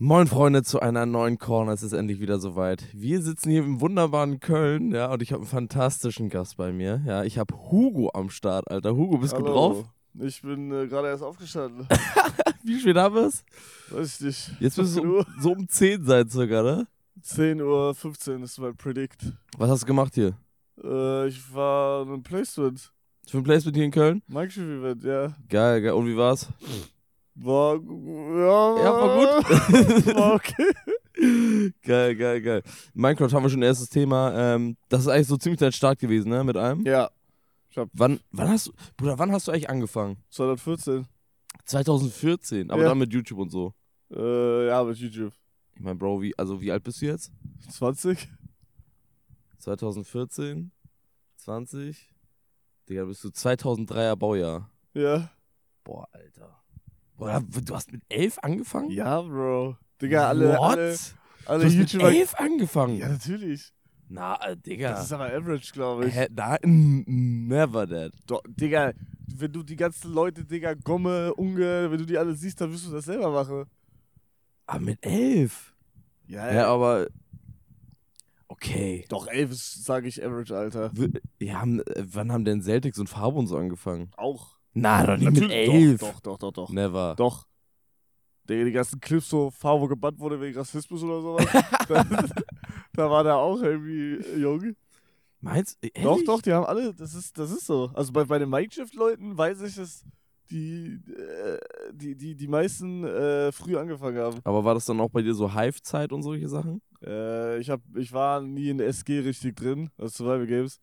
Moin Freunde zu einer neuen Corner, es ist endlich wieder soweit. Wir sitzen hier im wunderbaren Köln, ja, und ich habe einen fantastischen Gast bei mir. Ja, ich habe Hugo am Start, Alter. Hugo, bist du drauf? Ich bin gerade erst aufgestanden. Wie spät haben wir es? Weiß ich nicht. Jetzt müsste es Uhr? so um 10 sein circa, ne? 10:15 Uhr ist mein Predict. Was hast du gemacht hier? Ich war ein Placement. Für ein Placement hier in Köln? Minecraft-Event, ja. Geil, geil. Und wie war's? War, Ja, war gut. War okay. Geil, geil, geil. Minecraft haben wir schon erstes Thema. Das ist eigentlich so ziemlich dein Start gewesen, ne, mit einem? Ja. Ich hab Wann hast du eigentlich angefangen? 214. 2014, aber Ja. dann mit YouTube und so. Ja, mit YouTube. Ich mein, Bro, wie alt bist du jetzt? 20? 2014? 20? Digga, bist du 2003er Baujahr. Ja. Boah, Alter. Boah, du hast mit 11 angefangen? Ja, Bro. Digga, alle du YouTuber. hast mit 11 angefangen? Ja, natürlich. Na, Digga. Das ist aber average, glaube ich. Never that. Doch, Digga, wenn du die ganzen Leute, Digga, Gomme, Unge, wenn du die alle siehst, dann wirst du das selber machen. Aber mit 11? Ja, aber... Okay. Doch, 11 ist, sage ich, average, Alter. Wann haben denn Celtics und Farbe und so angefangen? Auch. Na, doch nicht mit 11. Doch. Never. Doch. Digga, die ganzen Clips, so Farbe gebannt wurde wegen Rassismus oder sowas. da war der auch irgendwie jung. Meinst du? Doch, die haben alle, das ist so. Also bei den Minecraft-Leuten weiß ich, dass die meisten früh angefangen haben. Aber war das dann auch bei dir so Hive-Zeit und solche Sachen? Ich war nie in der SG richtig drin, also Survival Games.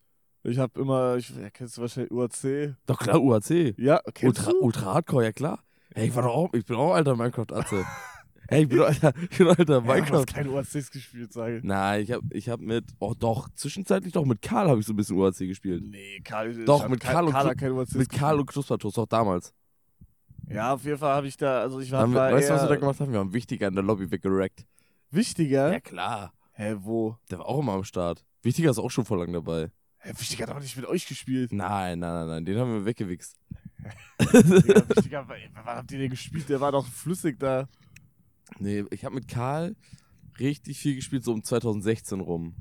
Kennst du wahrscheinlich UAC? Doch klar, UAC. Ja, kennst du? Ultra Hardcore, ja klar. Hey, ich bin auch alter Minecraft-Atze. Hey, ich bin alter Du Minecraft. hast keine UACs gespielt, sage ich. Nein, ich hab zwischenzeitlich doch mit Karl habe ich so ein bisschen UAC gespielt. Nee, Karl. Doch, mit Karl und hat keine UACs Mit Karl und Knuspertoast, auch damals. Ja, auf jeden Fall habe ich da, also ich war Weißt du, was wir da eher gemacht haben? Wir haben Wichtiger in der Lobby weggerackt. Wichtiger. Ja, klar. Hä, wo? Der war auch immer am Start. Wichtiger ist auch schon voll lang dabei. Hä, Wichtiger hat doch nicht mit euch gespielt. Nein, den haben wir weggewichst. Digga, Wichtiger, wann habt ihr den gespielt? Der war doch flüssig da. Nee, ich habe mit Karl richtig viel gespielt, so um 2016 rum.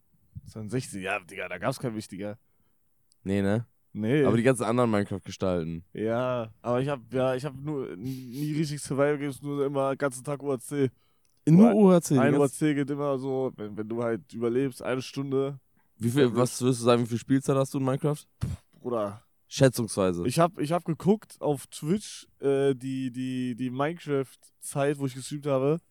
2016, ja, Digga, da gab's kein Wichtiger. Nee, ne? Nee. Aber die ganzen anderen Minecraft-Gestalten. Ja, aber ich hab nur nie richtig Survival Games, nur immer den ganzen Tag UAC. Nur UHC. Ein UAC geht immer so, wenn du halt überlebst, 1 Stunde. Was würdest du sagen, wie viel Spielzeit hast du in Minecraft? Bruder. Schätzungsweise. Ich hab geguckt auf Twitch, die Minecraft-Zeit, wo ich gestreamt habe.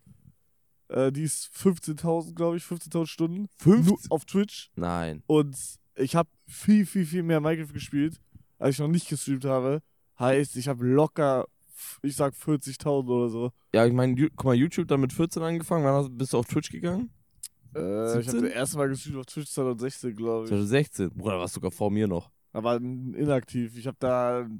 Die ist 15.000, glaube ich, 15.000 Stunden. 15? Nur auf Twitch. Nein. Und ich habe viel, viel, viel mehr Minecraft gespielt, als ich noch nicht gestreamt habe. Heißt, ich habe locker, ich sag 40.000 oder so. Ja, ich meine, guck mal, YouTube dann mit 14 angefangen. Wann bist du auf Twitch gegangen? Ich habe 17? das erste Mal gestreamt auf Twitch 2016, glaube ich. 2016. Bruder, warst du sogar vor mir noch. Aber inaktiv. Ich habe da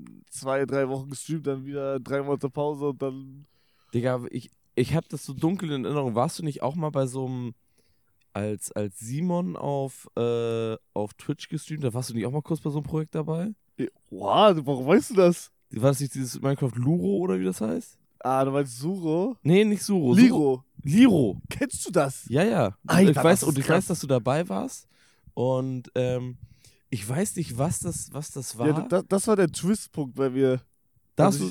2-3 Wochen gestreamt, dann wieder 3 Monate Pause und dann. Digga, ich hab das so dunkel in Erinnerung. Warst du nicht auch mal bei so einem, als Simon auf Twitch gestreamt, da warst du nicht auch mal kurz bei so einem Projekt dabei? Wow, warum weißt du das? War das nicht dieses Minecraft Luro oder wie das heißt? Ah, du meinst Suro? Nee, nicht Suro. Liro. Liro. Kennst du das? Ja, ja. Alter, ich weiß, das ist krass. dass du dabei warst. Und ich weiß nicht, was das war. Ja, das war der Twistpunkt bei mir. Also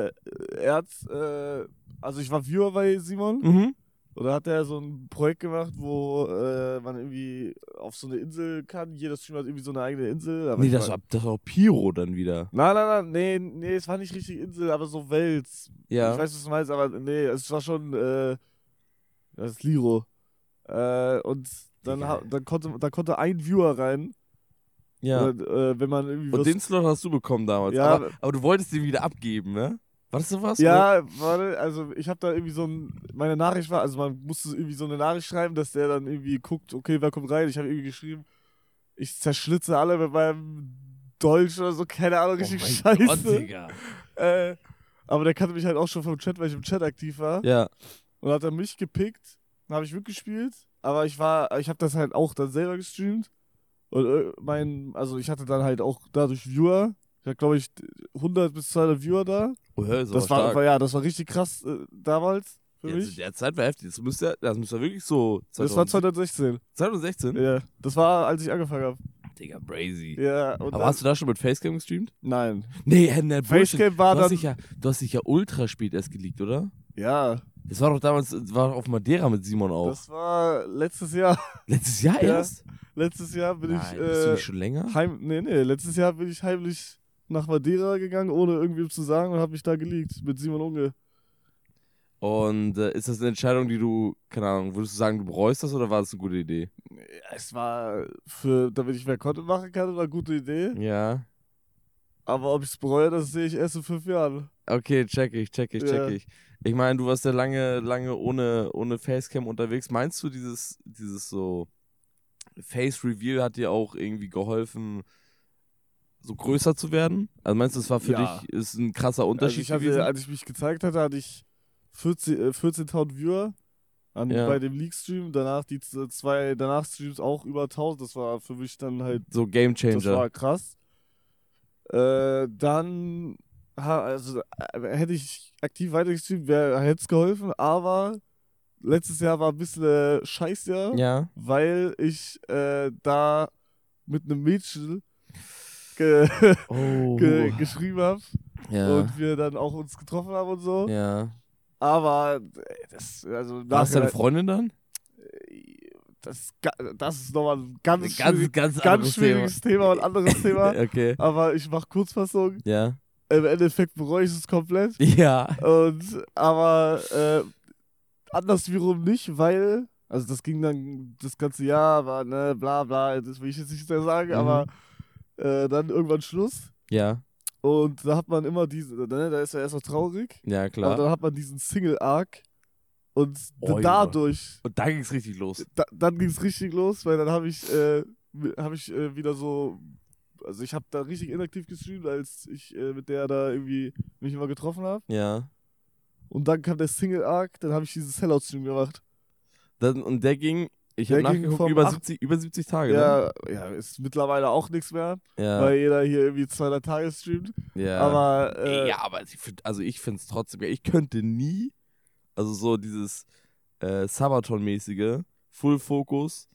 ich war Viewer bei Simon. Mhm. Und da hat er so ein Projekt gemacht, wo man irgendwie auf so eine Insel kann. Jeder Streamer hat irgendwie so eine eigene Insel. Aber Nee, das war Pyro dann wieder. Nein, nee, es war nicht richtig Insel, aber so Welt. Ja. Ich weiß, was du meinst, aber nee, es war schon, das ist Liro. Und dann konnte ein Viewer rein. Ja. Oder, wenn man irgendwie Und den Slot hast du bekommen damals. Ja, aber du wolltest den wieder abgeben, ne? War das sowas? ja, warte, also ich habe da irgendwie meine Nachricht war, also man musste irgendwie so eine Nachricht schreiben, dass der dann irgendwie guckt, okay, wer kommt rein? Ich habe irgendwie geschrieben, ich zerschlitze alle mit meinem Deutsch oder so, keine Ahnung, richtig scheiße. Gott, Digga. Aber der kannte mich halt auch schon vom Chat, weil ich im Chat aktiv war. Ja. Und hat er mich gepickt, dann habe ich mitgespielt, aber ich habe das halt auch dann selber gestreamt. Und ich hatte dann halt auch dadurch Viewer. Ich hatte, glaube ich, 100 bis 200 Viewer da. Oh, ja, Das war richtig krass damals. für Ja, mich. zu der Zeit war heftig. Das müsste wirklich so. Das war 2016. 2016? Ja, das war, als ich angefangen habe. Digga, crazy. Ja, und Aber dann, hast du da schon mit Facecam gestreamt? nein. Nee, Bullshit. Facecam war du hast dann. du hast dich ja ultra spät erst geleakt, oder? Ja, Das war doch damals, war auf Madeira mit Simon auch. das war letztes Jahr. Letztes Jahr Ja. erst? Letztes Jahr bin Nein, bist du nicht schon länger? Nee, letztes Jahr bin ich heimlich nach Madeira gegangen, ohne irgendwem zu sagen und habe mich da geleakt mit Simon Unge. Und ist das eine Entscheidung, die du, keine Ahnung, würdest du sagen, du bereust das oder war das eine gute Idee? Ja, es war damit ich mehr Content machen kann, war eine gute Idee. Ja. Aber ob ich es bereue, das sehe ich erst in 5 Jahren. Okay, check ich. Ja. Ich meine, du warst ja lange ohne Facecam unterwegs. Meinst du, dieses so Face Reveal hat dir auch irgendwie geholfen, so größer zu werden? Also meinst du, es war für Ja. dich ist ein krasser Unterschied gewesen? Als ich mich gezeigt hatte ich 14.000 Viewer bei dem League-Stream. Danach die 2 Danach-Streams auch über 1000. Das war für mich dann halt, So Game das Changer. war krass. Dann, hätte ich aktiv weitergestreamt, hätte es geholfen. Aber letztes Jahr war ein bisschen Scheißjahr, Ja. weil ich da mit einem Mädchen Oh. geschrieben habe Ja. und wir dann auch uns getroffen haben und so. Ja. Aber War es deine Freundin dann? das ist nochmal ein ganz anderes schwieriges Thema und anderes Thema. Okay. Aber ich mache Kurzfassung. Ja. Im Endeffekt bereue ich es komplett. Ja. Aber anderswiederum nicht, weil, also das ging dann das ganze Jahr, war ne, bla bla, das will ich jetzt nicht mehr sagen, aber dann irgendwann Schluss. Ja. Und da hat man immer da ist er erst noch traurig. Ja, Aber klar. dann hat man diesen Single-Arc. Und Oh, dadurch, Und da ging es richtig los. dann ging es richtig los, weil dann habe ich wieder so, also ich habe da richtig inaktiv gestreamt, als ich mit der da irgendwie mich immer getroffen habe. Ja. Und dann kam der Single-Arc, dann habe ich diesen Sellout-Stream gemacht. Und der ging, ich Der habe ging nachgeguckt, vom über 70 Tage, ne? Ja, ist mittlerweile auch nichts mehr, Ja. weil jeder hier irgendwie 200 Tage streamt. Ja. Aber Ja, aber ich finde es trotzdem, ich könnte nie, also so dieses Sabaton-mäßige, Full Focus,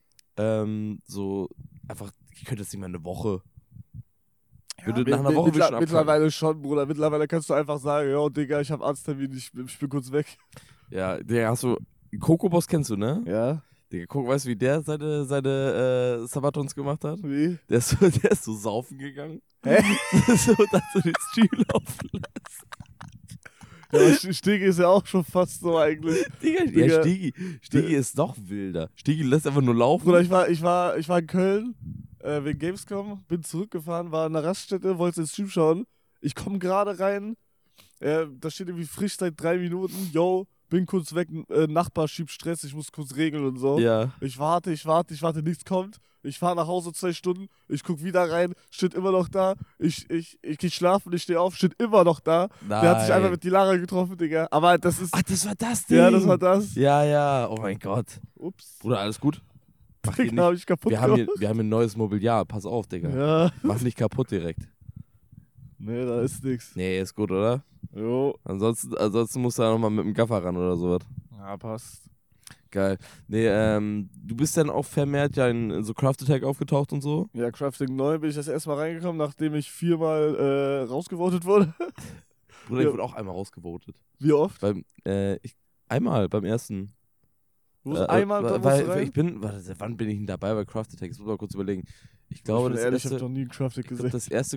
so einfach, ich könnte das nicht mal eine Woche. Würde nach einer Woche würde ich schon abschalten. mittlerweile schon, Bruder. Mittlerweile kannst du einfach sagen, ja, Digga, ich habe Arzttermin, ich bin kurz weg. Ja, der hast du, Coco-Boss kennst du, ne? Ja, Digga, weißt du, wie der seine Sabatons gemacht hat? wie? Der ist so saufen gegangen. Hä? So, dass du den Stream laufen lässt. Ja, aber Stigi ist ja auch schon fast so eigentlich. Digga, Digga. ja, Stigi ist noch wilder. Stigi lässt einfach nur laufen. Bruder, ich war in Köln wegen Gamescom, bin zurückgefahren, war in der Raststätte, wollte den Stream schauen. Ich komme gerade rein, da steht irgendwie frisch seit 3 Minuten, yo, bin kurz weg, Nachbar schiebt Stress, ich muss kurz regeln und so. Ja. Ich warte, nichts kommt. Ich fahre nach Hause 2 Stunden, ich guck wieder rein, steht immer noch da. Ich geh schlafen, ich stehe auf, steht immer noch da. Nein. Der hat sich einfach mit die Lara getroffen, Digga. Aber das ist. Ach, das war das Ding. Ja, das war das. Ja, oh mein Gott. Ups. Bruder, alles gut? Mach dir Digga, hab nicht. ich kaputt Wir haben gemacht. hier ein neues Mobiliar, pass auf, Digga. Ja. Mach nicht kaputt direkt. Nee, da ist nix. Nee, ist gut, oder? Jo. Ansonsten musst du da nochmal mit dem Gaffer ran oder sowas. Ja, passt. Geil. Nee, du bist dann auch vermehrt ja in so Craft Attack aufgetaucht und so. Ja, Crafting 9 bin ich das erste Mal reingekommen, nachdem ich 4-mal rausgevotet wurde. Bruder, ich Ja. wurde auch einmal rausgevotet. Wie oft? Einmal beim ersten. Du musst einmal da musst du rein? Warte, wann bin ich denn dabei bei Craft Attack? Ich muss mal kurz überlegen. Ich Ich glaube, bin das ehrlich, ich erste, hab noch nie einen Crafting ich glaub, gesehen. das erste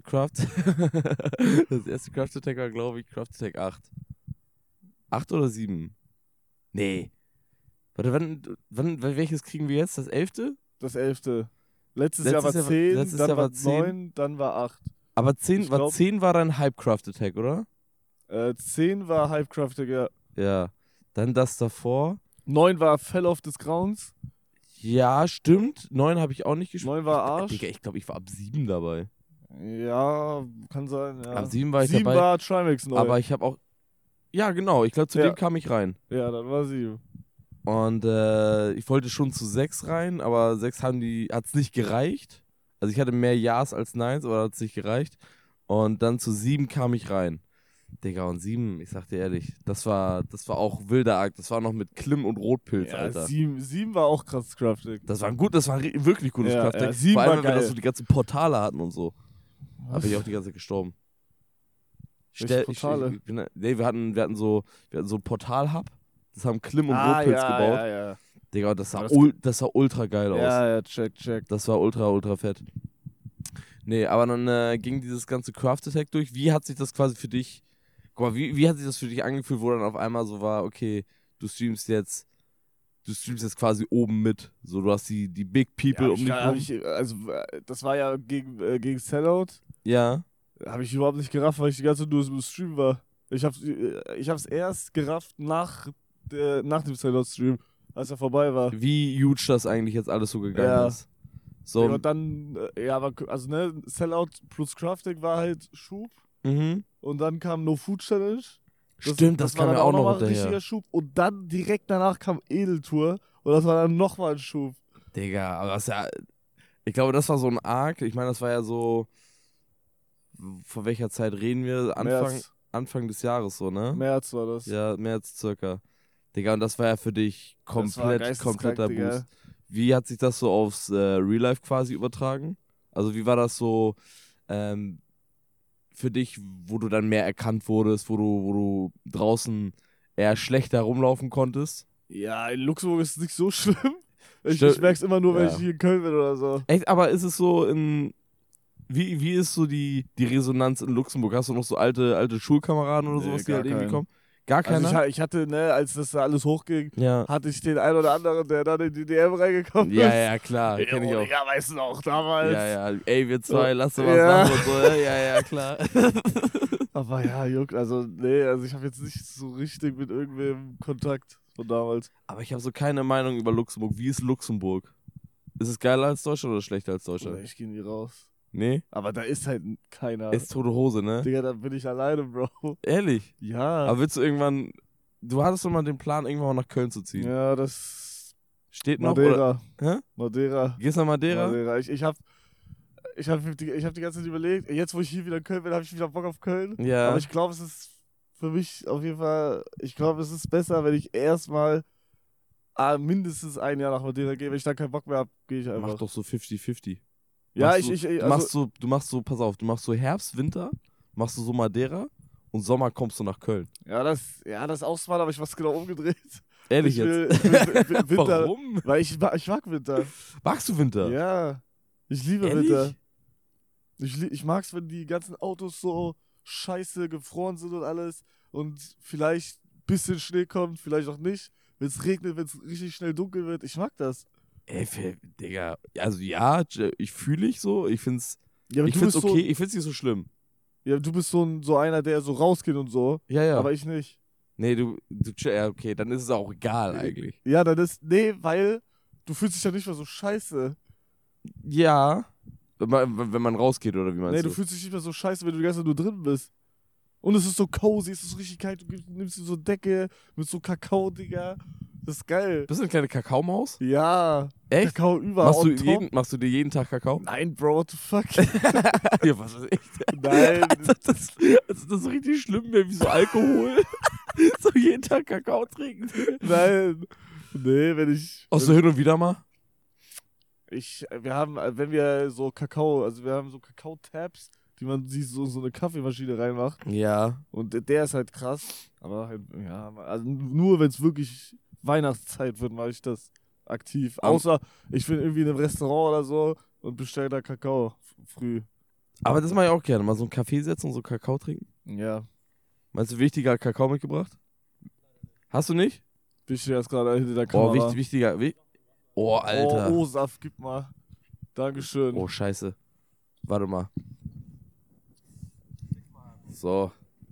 das erste Craft Attack war, glaube ich, Craft Attack 8. 8 oder 7? Nee. Warte, welches kriegen wir jetzt? Das 11.? Das 11. Letztes Jahr war 10, letztes dann Jahr war war 10. 9, dann war 8. Aber 10 Ich glaub- 10 war dann Hype Craft Attack, oder? 10 war Hypecrafting, ja. Ja. Dann das davor. 9 war Fell of des Grauens. Ja, stimmt. 9 habe ich auch nicht gespielt. 9 war Arsch. Digga, ich glaube, ich war ab 7 dabei. Ja, kann sein, ja. Ab 7 war ich 7 dabei. war Trimax 9. Aber ich habe auch. Ja, genau. Ich glaube, zu Ja. dem kam ich rein. Ja, dann war 7. Und ich wollte schon zu 6 rein, aber 6 hat's nicht gereicht. Also ich hatte mehr Ja's als Neins, aber hat es nicht gereicht. Und dann zu 7 kam ich rein. Digga, und 7, ich sag dir ehrlich, das war auch wilder Akt. Das war noch mit Klimm und Rotpilz, Ja, Alter. 7 war auch krass Crafting. Das war wirklich gutes Ja, Kraftdeck. ja, 7 Vor allem, war wenn wir da geil. so die ganzen Portale hatten und so. Da Was? bin ich auch die ganze Zeit gestorben. Welche Portale? Nee, wir hatten so ein Portal-Hub. Das haben Klimm und Ah, Rotpilz ja, gebaut. ja, ja. Digga, das Aber das sah ultra geil aus. Ja, ja, check. Das war ultra fett. Nee, aber dann ging dieses ganze Craft-Attack durch. Wie hat sich das quasi für dich, guck mal, wie hat sich das für dich angefühlt, wo dann auf einmal so war, okay, du streamst jetzt quasi oben mit. So, du hast die Big People um dich rum. Also, das war ja gegen Sellout. Ja. Habe ich überhaupt nicht gerafft, weil ich die ganze Zeit nur im Stream war. Ich hab's erst gerafft nach dem Sellout-Stream, als er vorbei war. Wie huge das eigentlich jetzt alles so gegangen Ja. ist. So, Und dann, also ne, Sellout plus Crafting war halt Schub. Und dann kam No Food Challenge. Stimmt, das kam war ja dann auch noch mal ein hinterher. richtiger Schub. Und dann direkt danach kam Edeltour. Und das war dann nochmal ein Schub. Digga, aber das ist ja. Ich glaube, das war so ein Arc. Ich meine, das war ja so. Vor welcher Zeit reden wir? Anfang des Jahres so, ne? März war das. Ja, März circa. Digga, und das war ja für dich kompletter geisteskrank, Digga. Boost. Wie hat sich das so aufs Real Life quasi übertragen? Also wie war das so für dich, wo du dann mehr erkannt wurdest, wo du draußen eher schlechter rumlaufen konntest? Ja, in Luxemburg ist es nicht so schlimm. Ich Stimmt. merke es immer nur, wenn Ja. ich hier in Köln bin oder so. Echt, aber ist es so wie ist so die Resonanz in Luxemburg? Hast du noch so alte Schulkameraden oder Nee, sowas, die gar halt irgendwie keinen. kommen? Gar keiner? Also ich hatte, ne, als das da alles hochging, ja. hatte ich den einen oder anderen, der dann in die DM reingekommen ist. Ja, klar, kenn ich auch. Digga, weißt du noch, damals. Ja, ey, wir zwei, lass doch was Ja. machen und so, ja, klar. Aber ja, juckt, also ich habe jetzt nicht so richtig mit irgendwem Kontakt von damals. Aber ich habe so keine Meinung über Luxemburg. Wie ist Luxemburg? Ist es geiler als Deutschland oder schlechter als Oder Deutschland? ich gehe nie raus. Nee? Aber da ist halt keiner. Ist tote Hose, ne? Digga, da bin ich alleine, Bro. Ehrlich? Ja. Aber willst du irgendwann... Du hattest doch mal den Plan, irgendwann mal nach Köln zu ziehen. Ja, das... Steht noch? Oder? Madeira. Hä? Madeira. Gehst du nach Madeira? Madeira. Ich hab die ganze Zeit überlegt, jetzt wo ich hier wieder in Köln bin, habe ich wieder Bock auf Köln. Ja. Aber ich glaube, es ist für mich auf jeden Fall, ich glaube, es ist besser, wenn ich erstmal mindestens ein Jahr nach Madeira gehe. Wenn ich dann keinen Bock mehr habe, gehe ich einfach. Mach doch so 50-50. Ja, Du machst so, pass auf, du machst so Herbst, Winter, machst du so Madeira und Sommer kommst du nach Köln. Ja, das ist auch smart, aber ich was genau umgedreht. Ehrlich Ich will jetzt? Winter. Warum? Weil ich mag Winter. Magst du Winter? Ja. Ich liebe Ehrlich? Winter. Ich mag's, wenn die ganzen Autos so scheiße gefroren sind und alles und vielleicht ein bisschen Schnee kommt, vielleicht auch nicht. Wenn es regnet, wenn es richtig schnell dunkel wird. Ich mag das. Ey, Digga, also ja, ich fühle ich so, ich find's Ja, aber ich du find's bist okay, ich find's nicht so schlimm. Ja, du bist so einer, der so rausgeht und so. Ja. Aber ich nicht. Nee, ja, okay, dann ist es auch egal eigentlich. Ja, weil du fühlst dich ja nicht mehr so scheiße. Ja, wenn man rausgeht, oder wie meinst Nee, du? du fühlst dich nicht mehr so scheiße, wenn du die ganze Zeit nur drin bist. Und es ist so cozy, es ist richtig kalt. Du nimmst dir so Decke mit so Kakao, Digga. Das ist geil. Bist du eine kleine Kakaomaus? Ja. Echt? Kakao überall. Machst du dir jeden Tag Kakao? Nein, Bro, what the fuck? Ja, was weiß ich. Nein. Das ist richtig schlimm wäre, wie so Alkohol. So jeden Tag Kakao trinken. Nein. Nee, wenn ich. Auch so hin und wieder mal? Wir haben, wenn wir so Kakao, also wir haben so Kakao-Tabs, die man sich so eine Kaffeemaschine reinmacht. Ja. Und der ist halt krass. Aber halt, ja, also nur wenn es wirklich Weihnachtszeit wird, mache ich das aktiv. Außer ich bin irgendwie in einem Restaurant oder so und bestelle da Kakao früh. Aber das mache ich auch gerne. Mal so einen Kaffee setzen und so Kakao trinken. Ja. Meinst du, wichtiger Kakao mitgebracht? Hast du nicht? Bin ich jetzt gerade hinter der Kamera. Oh, wichtiger. Oh, Alter. Oh, Saft, gib mal. Dankeschön. Oh, scheiße. Warte mal. So.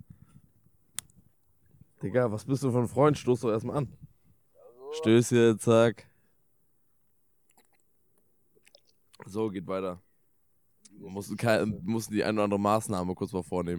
Digga, was bist du für ein Freund? Stoß doch erstmal an. Stößchen, zack. So, geht weiter. Wir mussten die eine oder andere Maßnahme kurz mal vornehmen.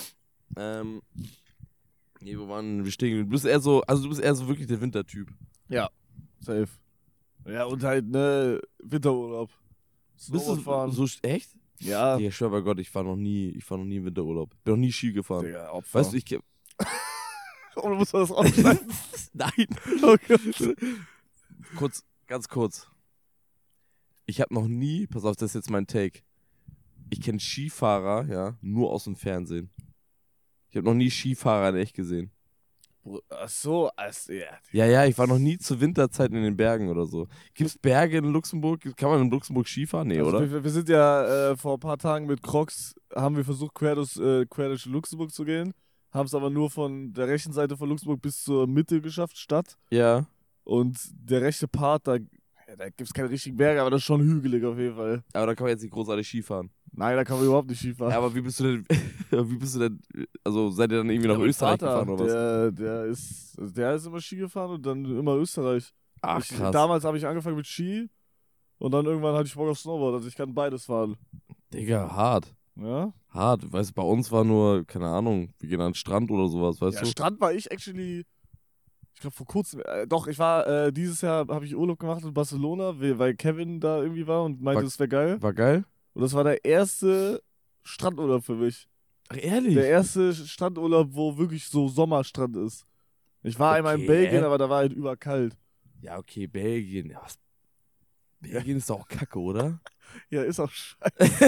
Nee, wo waren wir stehen? Du bist eher so wirklich der Wintertyp. Ja, safe. Ja, und halt, ne, Winterurlaub. Bist du Snowboard fahren. so echt? Ja. Ich schwör bei Gott, ich war noch nie im Winterurlaub. Bin noch nie Ski gefahren. Digga, Opfer. Weißt du, Oh, muss man das aufschneiden? Nein. Oh Gott. Ganz kurz. Ich habe noch nie, pass auf, das ist jetzt mein Take. Ich kenne Skifahrer, ja, nur aus dem Fernsehen. Ich habe noch nie Skifahrer in echt gesehen. Ach so, ja. Ja, ich war noch nie zur Winterzeit in den Bergen oder so. Gibt es Berge in Luxemburg? Kann man in Luxemburg Skifahren? Nee, Also oder? wir sind ja vor ein paar Tagen mit Crocs, haben wir versucht, quer durch Luxemburg zu gehen. Haben es aber nur von der rechten Seite von Luxemburg bis zur Mitte geschafft, Stadt. Ja. Und der rechte Part, da gibt es keine richtigen Berge, aber das ist schon hügelig auf jeden Fall. Aber da kann man jetzt nicht großartig Skifahren. Nein, da kann man überhaupt nicht Skifahren. Ja, aber wie bist du denn, also seid ihr dann irgendwie nach mein Österreich Vater, gefahren oder was? der ist immer Ski gefahren und dann immer Österreich. Ach, krass. Damals habe ich angefangen mit Ski und dann irgendwann hatte ich Bock auf Snowboard, also ich kann beides fahren. Digga, hart. Ja? Hart. Weißt du, bei uns war nur, keine Ahnung, wir gehen an den Strand oder sowas, weißt Ja, du? Strand war ich actually, ich glaube vor kurzem, doch, ich war, dieses Jahr habe ich Urlaub gemacht in Barcelona, weil Kevin da irgendwie war und meinte, es wäre geil. War geil? Und das war der erste Strandurlaub für mich. Ach, ehrlich? Der erste Strandurlaub, wo wirklich so Sommerstrand ist. Ich war einmal in Okay. Belgien, aber da war halt überkalt. Ja, okay, Belgien. Ja, Belgien ist doch auch kacke, oder? Ja, ist auch scheiße.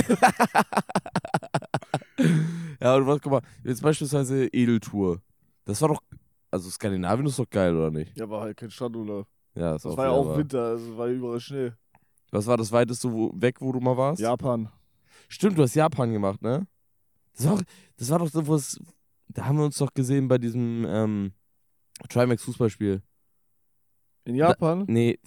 Ja, und was, guck mal, jetzt beispielsweise Edeltour. Das war doch, also Skandinavien ist doch geil, oder nicht? Ja, war halt kein Strandurlaub. Ja, ist Das auch war ja wieder auch wahr. Winter, also war überall Schnee. Was war das weiteste weg, wo du mal warst? Japan. Stimmt, du hast Japan gemacht, ne? Das war doch so, da haben wir uns doch gesehen bei diesem Trimax Fußballspiel. In Japan? Nee.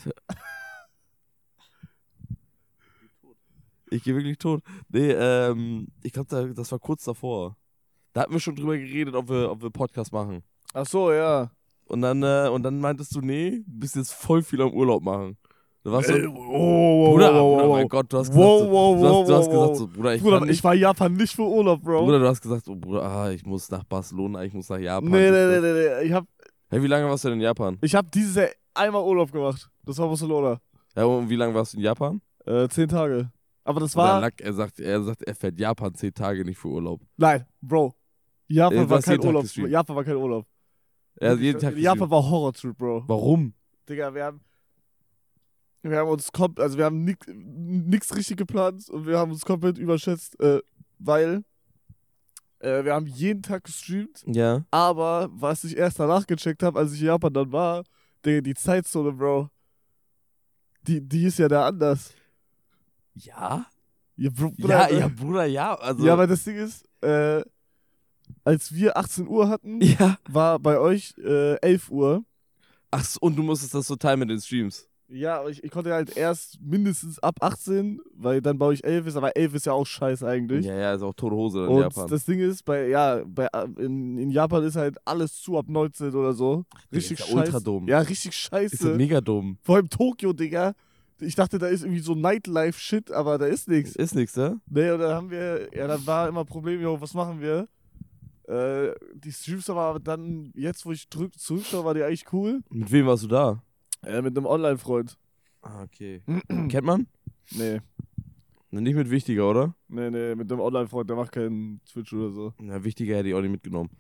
Ich gehe wirklich tot. Nee, ich glaube, das war kurz davor. Da hatten wir schon drüber geredet, ob wir Podcast machen. Ach so, ja. Und dann meintest du, nee, du bist jetzt voll viel am Urlaub machen. Da warst du, Wow, Bruder, mein Gott, du hast gesagt, du hast gesagt so, Bruder, Bruder, kann ich nicht. war in Japan nicht für Urlaub, Bro. Bruder, du hast gesagt, so, Bruder, ich muss nach Barcelona, ich muss nach Japan. Nee. Hey, wie lange warst du denn in Japan? Ich hab dieses Jahr einmal Urlaub gemacht. Das war Barcelona. Ja, und wie lange warst du in Japan? 10 Tage. Aber das Bruder, war... er sagt, er fährt Japan 10 Tage nicht für Urlaub. Nein, Bro. Japan Du war hast kein jeden Tag Urlaub. gestreamt. Japan war kein Urlaub. Er hat jeden Tag Japan war Horrortrip, Bro. Warum? Digga, wir haben nix richtig geplant und wir haben uns komplett überschätzt, weil wir haben jeden Tag gestreamt, Ja. aber was ich erst danach gecheckt habe, als ich in Japan dann war, Digga, die Zeitzone, Bro, die ist ja da anders. Ja? Ja, Bruder, Ja, Bruder, ja. Also, ja, aber das Ding ist, als wir 18 Uhr hatten, ja. war bei euch 11 Uhr. Ach so, und du musstest das so teilen mit den Streams. Ja, aber ich konnte halt erst mindestens ab 18, weil dann baue ich 11 ist, aber 11 ist ja auch scheiße eigentlich. Ja, ist auch tote Hose in Und Japan. das Ding ist, in Japan ist halt alles zu ab 19 oder so. Richtig ist ja scheiße. ultra dumm. Ja, richtig Ist ja scheiße. mega dumm. Vor allem Tokio, Digga. Ich dachte, da ist irgendwie so Nightlife-Shit, aber da ist nichts. Ist nix, ne? Nee, und dann war immer Problem, jo, was machen wir? Die Streams aber dann, jetzt wo ich zurückschaue, war die eigentlich cool. Mit wem warst du da? Mit einem Online-Freund. Ah, okay. Kennt man? Nee, Nicht mit Wichtiger, oder? mit einem Online-Freund, der macht keinen Twitch oder so. Na, Wichtiger hätte ich auch nicht mitgenommen.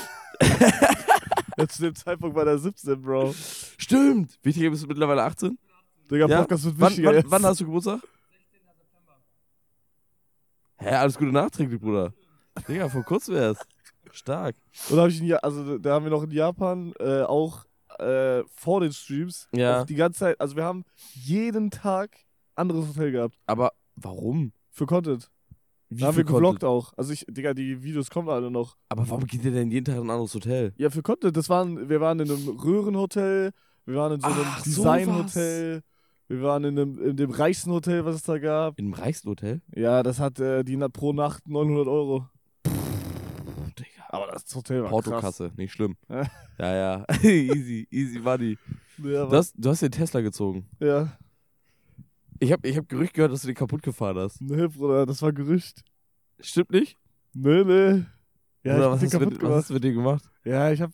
Jetzt zu dem Zeitpunkt war der 17, Bro. Stimmt! Wichtiger bist du mittlerweile 18? Digga, Ja? Podcast wird wichtiger jetzt. Wann hast du Geburtstag? 16. September. Hä, alles Gute nachträglich, Bruder. Digga, vor kurzem wär's. Stark. Und da haben wir noch in Japan auch vor den Streams Ja. auch die ganze Zeit, also wir haben jeden Tag anderes Hotel gehabt. Aber warum? Für Content. Wie Da haben viel wir gevloggt Content? auch. Also Digga, die Videos kommen alle noch. Aber warum geht ihr denn jeden Tag in ein anderes Hotel? Ja, für Content. Wir waren in einem Röhrenhotel, wir waren in so einem Ach, Designhotel, wir waren in dem reichsten Hotel, was es da gab. In einem Reichshotel? Ja, das hat pro Nacht 900 Euro. Digga. Aber das Hotel war krass. Portokasse, nicht schlimm. Ja. Ja. easy money. Ja, Du hast den Tesla gezogen. ja. Ich hab Gerücht gehört, dass du den kaputt gefahren hast. Nee, Bruder, das war Gerücht. Stimmt nicht? Nee. Ja, Oder ich hab den kaputt was hast du mit dir gemacht? Ja, ich hab,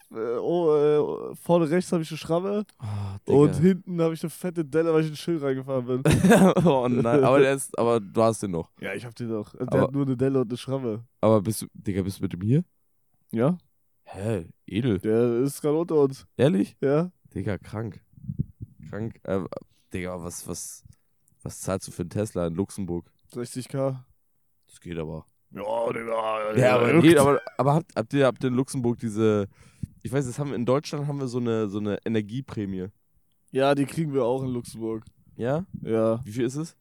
vorne rechts habe ich eine Schramme Oh, und hinten habe ich eine fette Delle, weil ich in den Schild reingefahren bin. Oh nein, aber du hast den noch. Ja, ich hab den doch. Der Aber- hat nur eine Delle und eine Schramme. Aber bist du mit dem hier? Ja, Hä, edel. der ist gerade unter uns. Ehrlich? Ja. Digga, krank. Krank. Digga, was zahlst du für einen Tesla in Luxemburg? 60k. Das geht aber. Ja, Digga. Ja, aber geht, aber habt ihr in Luxemburg diese, ich weiß, in Deutschland haben wir so eine Energieprämie. Ja, die kriegen wir auch in Luxemburg. Ja? Ja. Wie viel ist es?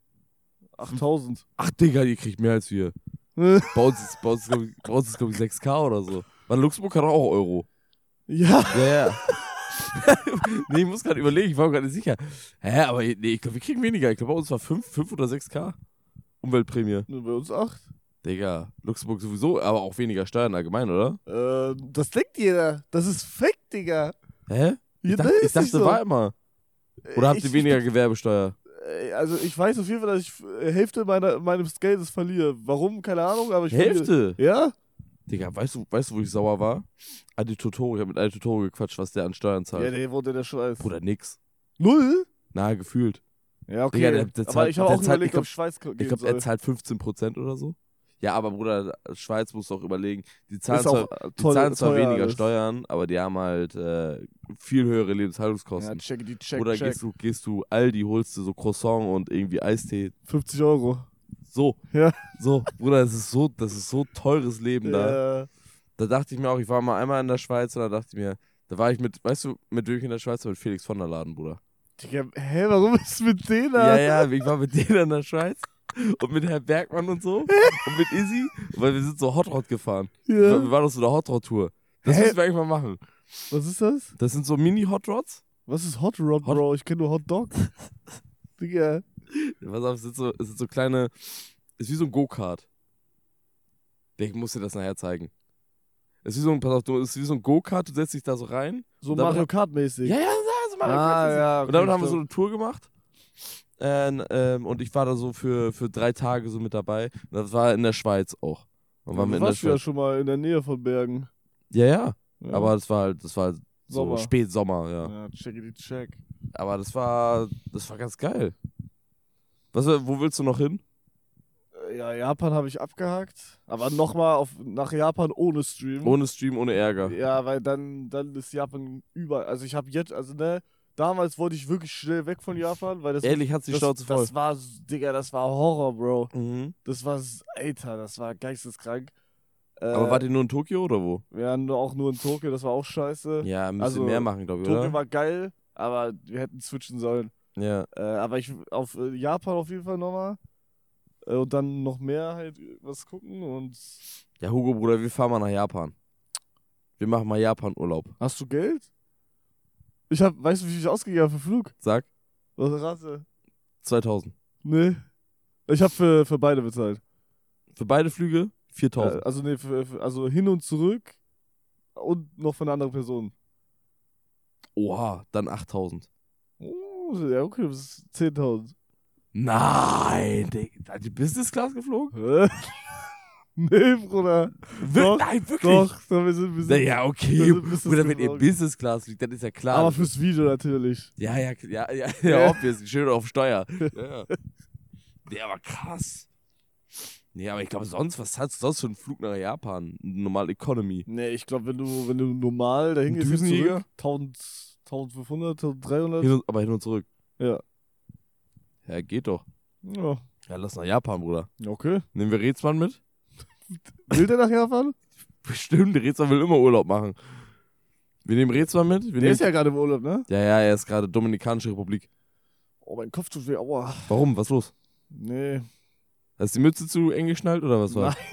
8000. Ach, Digga, die kriegt mehr als wir. Bei uns ist glaube ich, 6K oder so. Weil Luxemburg hat auch Euro. Ja. Ja, ja. Nee, ich muss gerade überlegen, ich war mir gerade nicht sicher. Hä, aber nee, ich glaube, wir kriegen weniger. Ich glaube, bei uns war 5 oder 6K Umweltprämie. Nur bei uns 8. Digga, Luxemburg sowieso, aber auch weniger Steuern allgemein, oder? Das denkt jeder. Das ist fake, Digga. Hä? Ja, Ich das dachte, ist nicht so. war immer. Oder habt ihr weniger Gewerbesteuer? Also ich weiß auf jeden Fall, dass ich Hälfte meines Geldes verliere. Warum? Keine Ahnung, aber ich verliere. Hälfte? Ja? Digga, weißt du, wo ich sauer war? Adi Totoro, ich hab mit Adi Totoro gequatscht, was der an Steuern Ja, zahlt. der wohnt in der Schweiz. Bruder, nix. 0? Nahe gefühlt. Ja, okay. Digga, der aber zahlt- ich habe der auch zahlt- überlegt, ich ob ich Schweiz gehen Ich glaube, soll. er zahlt 15% oder so. Ja, aber Bruder, Schweiz muss doch überlegen. Die zahlen Ist auch zwar teuer weniger alles. Steuern, aber die haben halt viel höhere Ja, Lebenshaltungskosten. check. Oder gehst du Aldi, holst du so Croissant und irgendwie Eistee. 50 Euro. So. Ja. So, Bruder, das ist so teures Leben da. Ja. Da dachte ich mir auch, ich war mal einmal in der Schweiz und da dachte ich mir, da war ich weißt du, mit wem ich in der Schweiz war? Mit Felix von der Laden, Bruder. Digga, hä, warum bist du mit denen da? Ja, ich war mit denen in der Schweiz und mit Herr Bergmann und so und mit Izzy, weil wir sind so Hot Rod gefahren. Ja. Wir waren auf so einer Hot Rod Tour. Das Hä? müssen wir eigentlich mal machen. Was ist das? Das sind so Mini-Hot Rods. Was ist Hot Rod, Hot- Bro? Ich kenne nur Hot Dog. Digga. Pass auf, es sind so kleine, ist wie so ein Go-Kart. Ich muss dir das nachher zeigen. Es ist wie so ein, pass auf, es ist wie so ein Go-Kart, du setzt dich da so rein. So Und dann- Mario Kart-mäßig. Ja, so Mario Kart mäßig. ja. Und damit okay, haben wir so stimmt. eine Tour gemacht. Und ich war da so für 3 Tage so mit dabei. Und das war in der Schweiz auch. Und waren wir Du in der warst ja Schweiz. schon mal in der Nähe von Bergen. Ja. Ja. Aber das war halt so Sommer. Spätsommer, ja. Ja, check. Aber das war ganz geil. Wo willst du noch hin? Ja, Japan habe ich abgehakt. Aber nochmal nach Japan ohne Stream. Ohne Stream, ohne Ärger. Ja, weil dann ist Japan überall. Also ich habe jetzt, damals wollte ich wirklich schnell weg von Japan, weil das Ehrlich, hat's die Schnauze voll. Das war, Digga, das war Horror, Bro. Mhm. Das war geisteskrank. Aber wart ihr nur in Tokio oder wo? Wir waren auch nur in Tokio, das war auch scheiße. Ja, ein bisschen Also, mehr machen, glaube ich, Tokio oder? war geil, aber wir hätten switchen sollen. Ja. Aber ich auf Japan auf jeden Fall nochmal. Und dann noch mehr halt was gucken und. Ja, Hugo, Bruder, wir fahren mal nach Japan. Wir machen mal Japan-Urlaub. Hast du Geld? Weißt du, wie viel ich ausgegeben habe für Flug? Sag, Was rate? 2000. Nee. Ich habe für beide bezahlt. Für beide Flüge 4000. Also nee, also hin und zurück und noch von einer anderen Person. Oha, dann 8000. Oh, ja, okay, das ist 10.000. Nein, Digga. Hat die Business Class geflogen? Hä? Nee, Bruder. Doch, Nein, wirklich? Doch, wir sind. Na ja, okay. wir sind Business Bruder, wenn ihr geflogen. Business Class fliegt, dann ist ja klar. Aber fürs Video natürlich. Ja, obvious. Schön auf Steuer. Ja. Nee, aber krass. Nee, aber ich glaube sonst, was zahlst du sonst für einen Flug nach Japan? Normal Economy. Nee, ich glaube, wenn du normal dahin Ein gehst, Düsenjäger? 1500, 1300. Aber hin und zurück. Ja. Ja, geht doch. Ja. Ja, lass nach Japan, Bruder. Okay. Nehmen wir Rätsmann mit? Will der nach Japan? Bestimmt, der Rätsmann will immer Urlaub machen. Wir nehmen Rätsmann mit. Der ist ja gerade im Urlaub, ne? Ja, er ist gerade Dominikanische Republik. Oh, mein Kopf tut weh, aua. Warum? Was los? Nee. Hast du die Mütze zu eng geschnallt oder was war?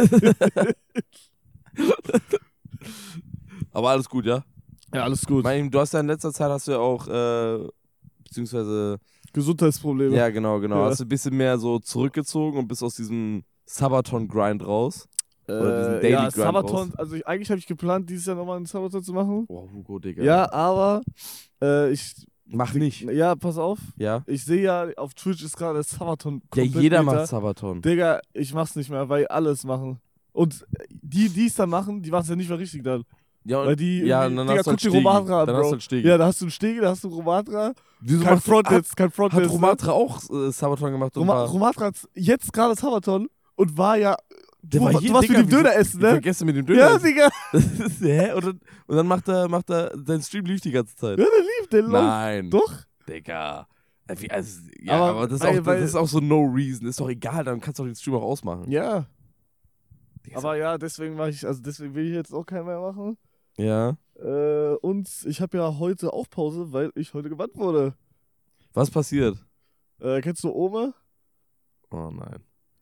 Aber alles gut, ja? Ja, alles gut. Du hast ja in letzter Zeit auch, beziehungsweise, Gesundheitsprobleme. ja genau, Ja. hast du ein bisschen mehr so zurückgezogen und bist aus diesem Sabaton-Grind raus. Oder diesen Daily ja, Grind Sabaton, raus. also eigentlich habe ich geplant, dieses Jahr nochmal einen Sabaton zu machen. Oh, Hugo, Digga. Ja, aber Mach nicht. ja, pass auf. Ja? Ich sehe ja, auf Twitch ist gerade Sabaton Ja, komplett jeder Meta. macht Sabaton. Digga, ich mach's nicht mehr, weil alles machen. Und die es dann machen, die machen es ja nicht mal richtig dann. Ja, Weil die, ja, irgendwie- dann Digga, hast du guck halt dir Romatra an, Dann hast du Bro. halt Stegi. Ja, da hast du einen Stegi, da hast du Romatra. Wieso Kein macht- Frontnetz, kein Frontnetz. Hat Romatra auch Sabaton gemacht und war... Romatra hat jetzt gerade das Sabaton und war ja. Der war hier, du warst Digga, mit dem Döner essen, ne? Vergessen mit dem Döner. Ja, essen. Digga. Hä? Und dann macht er, sein Stream lief die ganze Zeit. Ja, der lief, der läuft. Nein. Doch. Digga. Also, ja, Aber aber das, ist weil- auch, weil- das ist auch so no reason. Ist doch egal, dann kannst du doch den Stream auch ausmachen. Ja. Digga, Aber ja, deswegen will ich jetzt auch keinen mehr machen. ja. Und ich habe ja heute auch Pause, weil ich heute gebannt wurde. Was passiert? Kennst du Ome? Oh nein.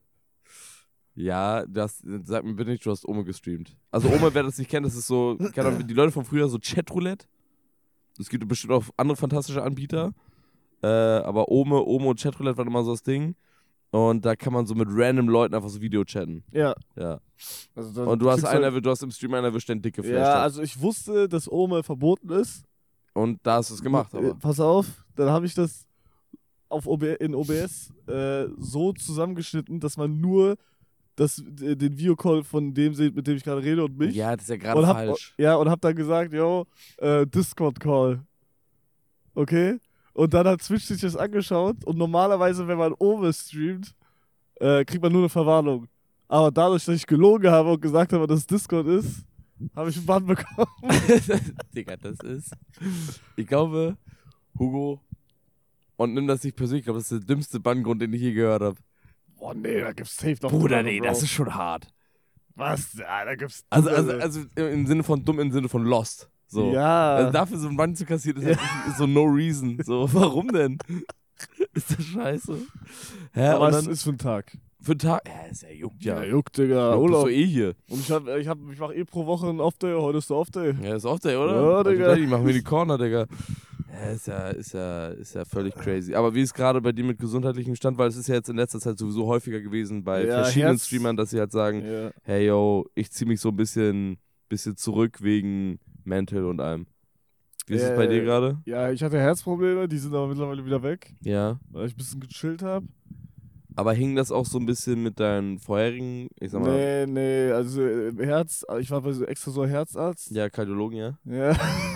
Ja, sag mir bitte nicht, du hast Ome gestreamt. Also Ome, wer das nicht kennt, das ist so, keine Ahnung, die Leute von früher, so Chatroulette. Es gibt bestimmt auch andere fantastische Anbieter. Aber Ome und Chatroulette waren immer so das Ding. Und da kann man so mit random Leuten einfach so Video chatten. Ja. Ja. Also da Und du hast kriegst du hast im Stream einen erwischt, der dick geflasht Ja, hat. also ich wusste, dass Ome verboten ist. Und da hast du es gemacht, aber. Pass auf, dann habe ich das in OBS so zusammengeschnitten, dass man nur den Videocall von dem sieht, mit dem ich gerade rede und mich. Ja, das ist ja gerade und falsch. Und hab dann gesagt, yo, Discord-Call. Okay? Und dann hat Twitch sich das angeschaut und normalerweise, wenn man Ome streamt, kriegt man nur eine Verwarnung. Aber dadurch, dass ich gelogen habe und gesagt habe, dass es Discord ist, habe ich einen Bann bekommen. Digga, das ist. Ich glaube, Hugo, und nimm das nicht persönlich, ich glaube, das ist der dümmste Banngrund, den ich je gehört habe. Boah, nee, da gibt's safe noch. Bruder, Bann, nee, Bro. das ist schon hart. Was? Ja, da gibt's. Also im Sinne von dumm, im Sinne von lost. So. Ja. Also dafür so einen Bann zu kassieren, ist halt wirklich so no reason. So, warum denn? Ist das scheiße? Hä, Aber und es dann ist für einen Tag. für einen Tag. Ja, ist ja juckt ja. juckt, Digga. Du bist Urlaub. so eh hier. Und ich mache pro Woche einen Off-Day, heute ist der Off-Day. Ja, ist Off-Day, oder? Ja, Also, Digga. Die machen mir die Corner, Digga. Ja, ist ja völlig crazy. Aber wie ist gerade bei dir mit gesundheitlichem Stand? Weil es ist ja jetzt in letzter Zeit sowieso häufiger gewesen bei Ja, verschiedenen Herz- Streamern, dass sie halt sagen, Ja. hey yo, ich zieh mich so ein bisschen zurück wegen Mental und allem. Wie ist es bei dir gerade? Ja, ich hatte Herzprobleme, die sind aber mittlerweile wieder weg, Ja. weil ich ein bisschen gechillt habe. Aber hing das auch so ein bisschen mit deinen vorherigen, ich sag mal, Nee, also Herz, ich war bei so extra so Herzarzt. ja, Kardiologen, ja? Ja.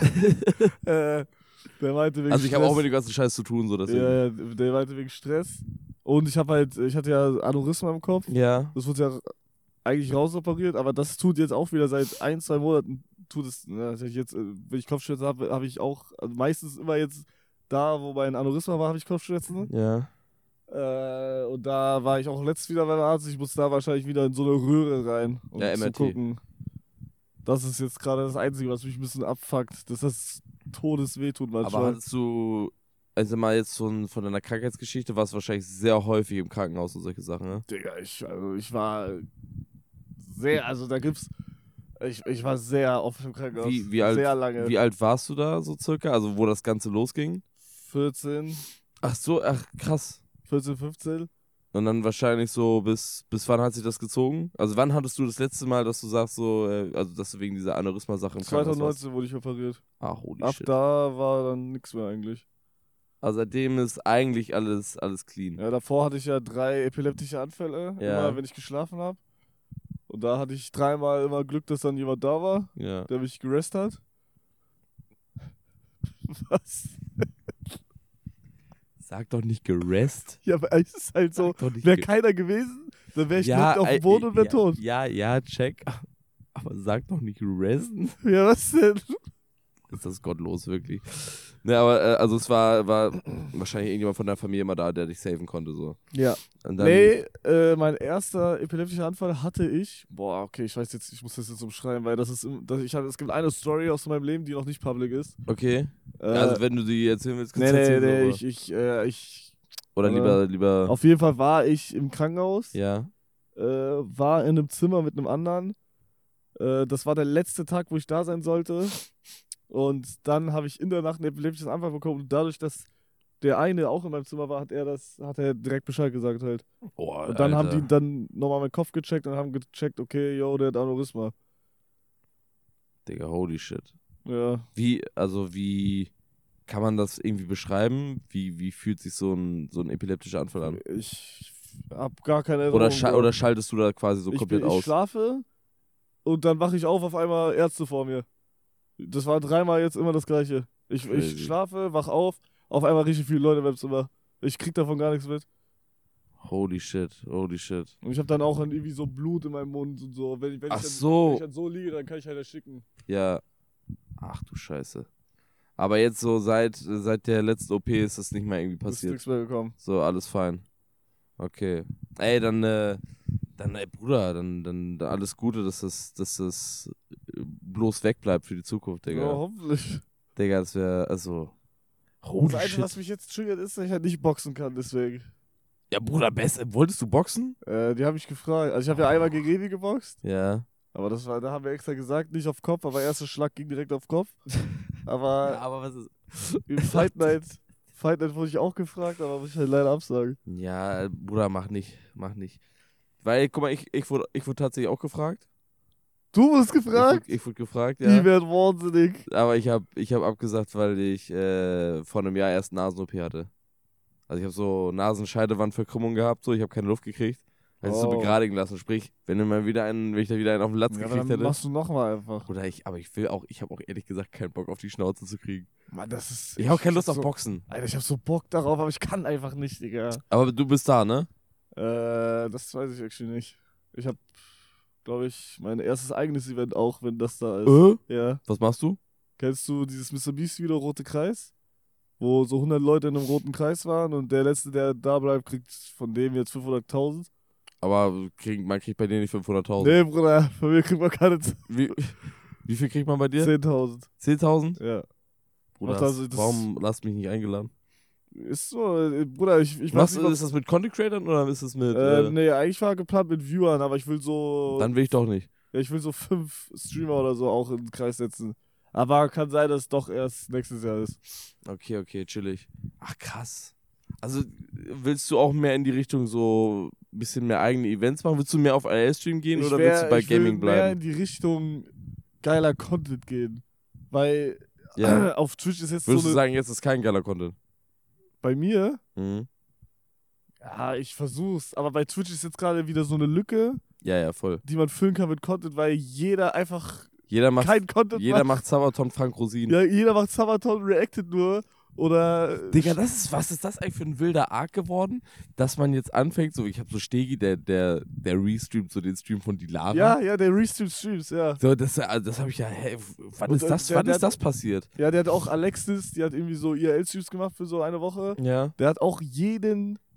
Der meinte wegen Also ich habe auch Stress. mit dem ganzen Scheiß zu tun, so deswegen. Ja, der meinte wegen Stress. Und ich hatte ja Aneurysma im Kopf. Ja. Das wurde ja eigentlich rausoperiert, aber das tut jetzt auch wieder seit 1-2 Monaten, wenn ich Kopfschmerzen habe ich auch, also meistens immer jetzt da, wo mein Aneurysma war, habe ich Kopfschmerzen. Ja. Und da war ich auch letztes wieder beim Arzt. Ich muss da wahrscheinlich wieder in so eine Röhre rein, um Ja, zu MRT. gucken. Das ist jetzt gerade das Einzige, was mich ein bisschen abfuckt, dass das Todesweh tut manchmal. Aber hattest du, also mal jetzt von deiner Krankheitsgeschichte, warst du wahrscheinlich sehr häufig im Krankenhaus und solche Sachen, ne? Digga, ich war sehr, also da gibt's, ich war sehr oft im Krankenhaus. Sehr lange. Wie alt warst du da so circa? Also wo das Ganze losging? 14, Ach so, ach krass. 14, 15. Und dann wahrscheinlich so bis wann hat sich das gezogen? Also wann hattest du das letzte Mal, dass du sagst so, also dass du wegen dieser Aneurysma-Sache im Krankenhaus warst? 2019 wurde ich operiert. Ach, holy Ab shit. da war dann nichts mehr eigentlich. Also seitdem ist eigentlich alles clean. Ja, davor hatte ich ja 3 epileptische Anfälle, Ja. immer wenn ich geschlafen habe. Und da hatte ich 3-mal immer Glück, dass dann jemand da war, Ja. der mich gerestet hat. Was? Sag doch nicht gerest. Ja, aber es ist halt so, Sag doch nicht wäre ge- keiner gewesen, dann wäre ich direkt auf dem Boden und wäre ja, tot. Ja, check. Aber sag doch nicht resten. Ja, was denn? Ist das gottlos, wirklich. Ne, aber also es war wahrscheinlich irgendjemand von der Familie immer da, der dich saven konnte. So. Ja. Und dann, Nee, mein erster epileptischer Anfall hatte ich. Boah, okay, ich weiß jetzt, ich muss das jetzt umschreiben, weil es gibt eine Story aus meinem Leben, die noch nicht public ist. Okay. Also wenn du die erzählen willst, kannst du Nee, erzählen, so, ich. oder lieber. Auf jeden Fall war ich im Krankenhaus, Ja. war in einem Zimmer mit einem anderen. Das war der letzte Tag, wo ich da sein sollte. Und dann habe ich in der Nacht einen epileptischen Anfall bekommen. Und dadurch, dass der eine auch in meinem Zimmer war, hat er direkt Bescheid gesagt halt. Oh, Und dann haben Alter. die dann nochmal meinen Kopf gecheckt und haben gecheckt, okay, yo, der hat Aneurysma. Digga, holy shit. Ja. Wie kann man das irgendwie beschreiben? Wie fühlt sich so ein epileptischer Anfall an? hab gar keine Erinnerung. Oder schaltest du da quasi so komplett Ich aus? schlafe und dann wache ich auf einmal Ärzte vor mir. Das war 3-mal jetzt immer das Gleiche. Ich Crazy. schlafe, wach auf einmal richtig viele Leute in meinem Zimmer. Ich krieg davon gar nichts mit. Holy shit. Und ich habe dann auch irgendwie so Blut in meinem Mund und so. Wenn Ach ich so. wenn ich dann so liege, dann kann ich halt ersticken. Ja. Ach du Scheiße. Aber jetzt so seit der letzten OP ist das nicht mehr irgendwie Ist passiert. nichts mehr gekommen. So, alles fein. Okay. Ey, dann ey, Bruder, dann alles Gute, dass das bloß wegbleibt für die Zukunft, Digga. Ja, hoffentlich. Digga, das wäre, also. Das Holy Einzige, shit. was mich jetzt triggert, ist, dass ich halt nicht boxen kann, deswegen. Ja, Bruder, wolltest du boxen? Die habe ich gefragt. Also ich habe ja einmal gegen Revi geboxt, Ja. aber da haben wir extra gesagt, nicht auf Kopf, aber erster Schlag ging direkt auf Kopf. Aber aber was ist. im Fight Night wurde ich auch gefragt, aber muss ich halt leider absagen. Ja, Bruder, mach nicht. Weil, guck mal, ich wurde tatsächlich auch gefragt. Du wurdest gefragt? Ich wurde gefragt, Die ja. werden wahnsinnig. Aber ich hab abgesagt, weil ich vor einem Jahr erst Nasen-OP hatte. Also ich habe so Nasenscheidewandverkrümmung gehabt, so, ich habe keine Luft gekriegt. Also so Oh. begradigen lassen. Sprich, wenn ich da wieder einen auf den Latz Ja, gekriegt dann hätte. machst du nochmal einfach. Oder ich habe auch ehrlich gesagt keinen Bock auf die Schnauze zu kriegen. Mann, das ist. Ich habe auch keine Lust auf so, Boxen. Alter, ich hab so Bock darauf, aber ich kann einfach nicht, Digga. Aber du bist da, ne? Das weiß ich actually nicht. Ich hab, glaube ich, mein erstes eigenes Event auch, wenn das da ist. Ja. Was machst du? Kennst du dieses Mr. Beast Video, Rote Kreis? Wo so 100 Leute in einem roten Kreis waren und der Letzte, der da bleibt, kriegt von dem jetzt 500.000. Aber man kriegt bei dir nicht 500.000. Nee, Bruder, von mir kriegt man keine Wie viel kriegt man bei dir? 10.000. 10.000? Ja. Bruder, Ach, also das- warum hast du mich nicht eingeladen? Ist so, Bruder, ich Was, weiß nicht, ist das mit Content Creatern oder ist das mit. nee, eigentlich war geplant mit Viewern, aber ich will so. Dann will ich doch nicht. Ja, ich will so 5 Streamer oder so auch in den Kreis setzen. Aber kann sein, dass es doch erst nächstes Jahr ist. Okay, chillig. Ach, krass. Also, willst du auch mehr in die Richtung so ein bisschen mehr eigene Events machen? Willst du mehr auf IL-Stream gehen oder willst du bei Ich will Gaming mehr bleiben? in die Richtung geiler Content gehen. Weil Ja. auf Twitch ist jetzt Würdest so du eine. sagen, jetzt ist kein geiler Content? Bei mir? Mhm. Ja, ich versuch's. Aber bei Twitch ist jetzt gerade wieder so eine Lücke, Ja, voll. die man füllen kann mit Content, weil jeder einfach Jeder macht kein Content macht Sabaton Frank Rosin. Ja, jeder macht Sabaton, reactet nur. Oder. Digga, was ist das eigentlich für ein wilder Arc geworden, dass man jetzt anfängt, so, ich hab so Stegi, der restreamt so den Stream von Dilara. Ja, der Restream Streams, ja. So, das habe ich ja, wann Und, ist das, der- wann der- ist das passiert? Ja, der hat auch Alexis, die hat irgendwie so IRL-Streams gemacht für so eine Woche. Ja. Der hat auch jede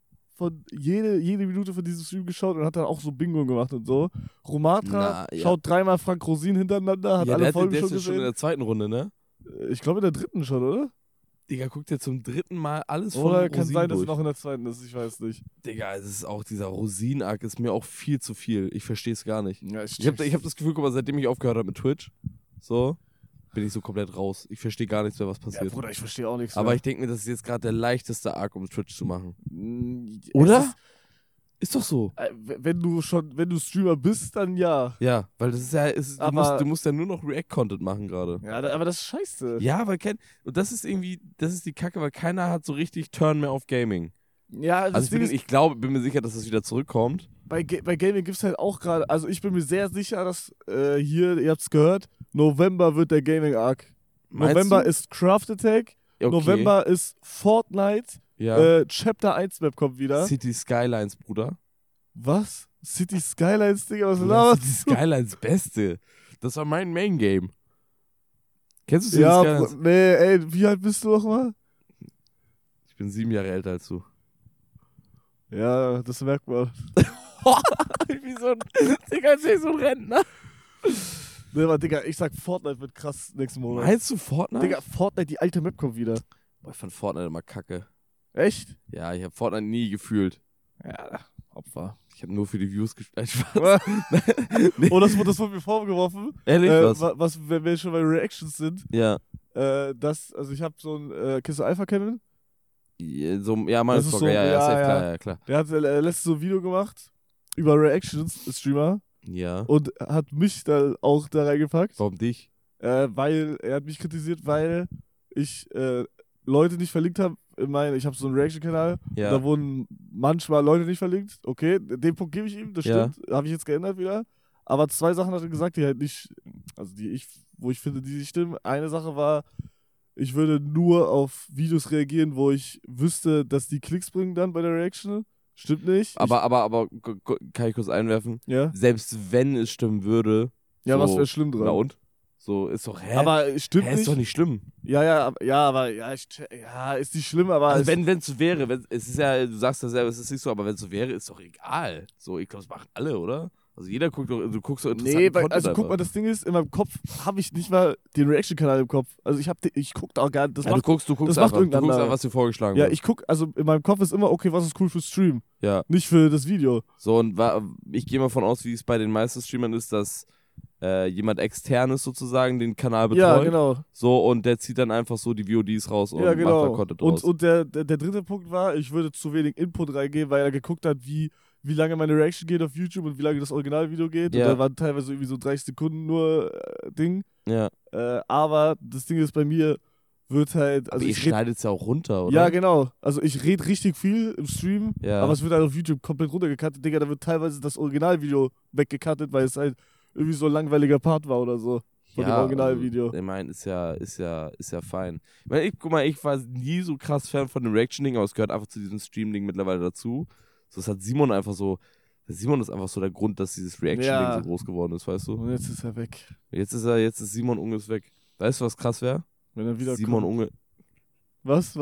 Minute von diesem Stream geschaut und hat dann auch so Bingo gemacht und so. Romatra Na, ja. schaut 3-mal Frank Rosin hintereinander, hat Ja, alle der Folgen ist schon ja schon in gesehen. der zweiten Runde, ne? Ich glaube in der dritten schon, oder? Digga, guckt dir zum dritten Mal alles von Oder kann Rosin sein, dass es durch. noch in der zweiten ist, ich weiß nicht. Digga, es ist auch dieser Rosin-Arc ist mir auch viel zu viel. Ich verstehe es gar nicht. Ja, Ich hab das Gefühl, guck mal, seitdem ich aufgehört habe mit Twitch, so, bin ich so komplett raus. Ich verstehe gar nichts mehr, was Ja, passiert. Bruder, ich verstehe auch nichts Aber mehr. ich denke mir, das ist jetzt gerade der leichteste Arc, um Twitch zu machen. Es Oder? ist- Ist doch so. Wenn du Streamer bist, dann ja. Ja, weil das ist ja, Aber- du musst ja nur noch React-Content machen gerade. Ja, aber das ist scheiße. Ja, weil und das ist die Kacke, weil keiner hat so richtig Turn mehr auf Gaming. Ja, das Also Ding ist, bin mir sicher, dass das wieder zurückkommt. bei Gaming gibt es halt auch gerade, also ich bin mir sehr sicher, dass hier, ihr habt es gehört, November wird der Gaming-Arc. Meinst November du? ist Craft Attack, Okay. November ist Fortnite, Ja. Chapter 1 Map kommt wieder. City Skylines, Bruder. Was? City Skylines, Digga, was Bruder, laberst City du? Skylines Beste. Das war mein Main-Game. Kennst du City Ja, Skylines? nee, ey, wie alt bist du nochmal? Ich bin 7 Jahre älter als du. Ja, das merkt man. Wie so ein, Digga, ich so ein Rentner. Nee, aber Digga, ich sag Fortnite wird krass nächsten Monat. Meinst du Fortnite? Digga, Fortnite, die alte Map kommt wieder. Boah, ich fand Fortnite immer kacke. Echt? Ja, ich habe Fortnite nie gefühlt. Ja, Opfer. Ich habe nur für die Views gespielt. Oh, das wurde mir vorgeworfen. Ehrlich, was? Wenn wir schon bei Reactions sind, Ja. also ich habe so ein, kennst du Alpha Kevin? So, ja, mein Das ist Vlogger, so- ja, ja, safe, ja. klar, ja, klar. Der hat letztens so ein Video gemacht über Reactions, Streamer, Ja. und hat mich da auch da reingepackt, Warum dich? weil er hat mich kritisiert, weil ich Leute nicht verlinkt habe ich habe so einen Reaction-Kanal, Ja. da wurden manchmal Leute nicht verlinkt. Okay, den Punkt gebe ich ihm, das Ja. stimmt. Habe ich jetzt geändert wieder. Aber 2 Sachen hat er gesagt, die halt nicht, also wo ich finde, die nicht stimmen. Eine Sache war, ich würde nur auf Videos reagieren, wo ich wüsste, dass die Klicks bringen dann bei der Reaction. Stimmt nicht. Aber kann ich kurz einwerfen? Ja, Selbst wenn es stimmen würde. ja, so, was wäre schlimm dran? Na und? So, ist doch, Aber stimmt ist nicht. doch nicht schlimm. Ja, ist nicht schlimm, aber Also wenn es so wäre, es ist ja, du sagst ja selber, es ist nicht so, aber wenn es so wäre, ist doch egal. So, ich glaube, das machen alle, oder? Also jeder guckt doch, du guckst doch interessanten Content also guck einfach. mal, das Ding ist, in meinem Kopf habe ich nicht mal den Reaction-Kanal im Kopf. Also ich gucke da auch gar nicht. Das Ja, macht, du guckst das macht einfach, irgendein anderer. was dir vorgeschlagen ja, wird. ich gucke, also in meinem Kopf ist immer, okay, was ist cool für Stream, Ja. nicht für das Video. So, und ich gehe mal von aus, wie es bei den meisten Streamern ist, dass jemand externes sozusagen den Kanal betreut. Ja, genau. So, und der zieht dann einfach so die VODs raus und Ja, macht da genau. Content raus. Und der dritte Punkt war, ich würde zu wenig Input reingeben, weil er geguckt hat, wie lange meine Reaction geht auf YouTube und wie lange das Originalvideo geht. Ja. Und da waren teilweise irgendwie so 30 Sekunden nur Ding. Ja. Aber das Ding ist, bei mir wird halt. Aber Also ihr ich red, schneidet es ja auch runter, oder? ja, genau. Also ich rede richtig viel im Stream, Ja. aber es wird halt auf YouTube komplett runtergecuttet. Digga, da wird teilweise das Originalvideo weggecuttet, weil es halt irgendwie so ein langweiliger Part war oder so. Von dem Originalvideo. Also, ich meine, ist ja fein. Guck mal, ich war nie so krass Fan von dem Reaction-Ding, aber es gehört einfach zu diesem Stream-Ding mittlerweile dazu. So, es hat Simon einfach so. Simon ist einfach so der Grund, dass dieses Reaction-Ding Ja. so groß geworden ist, weißt du? Und jetzt ist er weg. Jetzt ist Simon Unge ist weg. Weißt du, was krass wäre? Wenn er wieder Simon kommt. Unge. Was?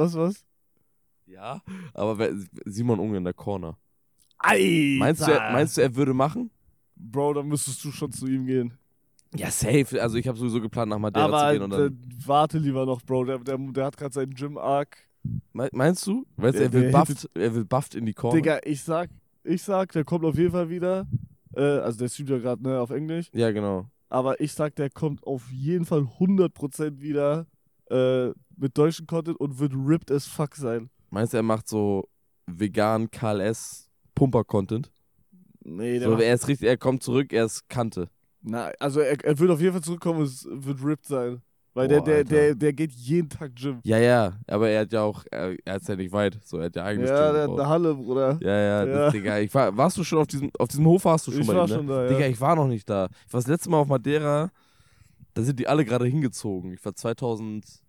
Ja, aber Simon Unge in der Corner. Alter. Meinst du, er würde machen? Bro, dann müsstest du schon zu ihm gehen. Ja, safe. Also ich habe sowieso geplant, nach Madeira Aber zu gehen und dann. warte lieber noch, Bro. Der hat gerade seinen Gym-Arc. Meinst du? Weißt du, er will bufft in die Corner? Digga, ich sag, der kommt auf jeden Fall wieder. Also der streamt ja gerade, ne, auf Englisch. Ja, genau. Aber ich sag, der kommt auf jeden Fall 100% wieder mit deutschen Content und wird ripped as fuck sein. Meinst du, er macht so vegan KLS Pumper-Content? Nee, So, er kommt zurück, er ist Kante. Na, also er wird auf jeden Fall zurückkommen und es wird ripped sein. Weil Boah, der geht jeden Tag Gym. Ja, aber er hat ja auch, er ist ja nicht weit, so, er hat ja eigenes Ja, Gym der hat gebaut. eine Halle, Bruder. Ja. Ja. Digga, warst du schon auf diesem Hof warst du schon Ich bei war ihm, ne? schon da, ja. Digga, ich war noch nicht da. Ich war das letzte Mal auf Madeira, da sind die alle gerade hingezogen. Ich war 2019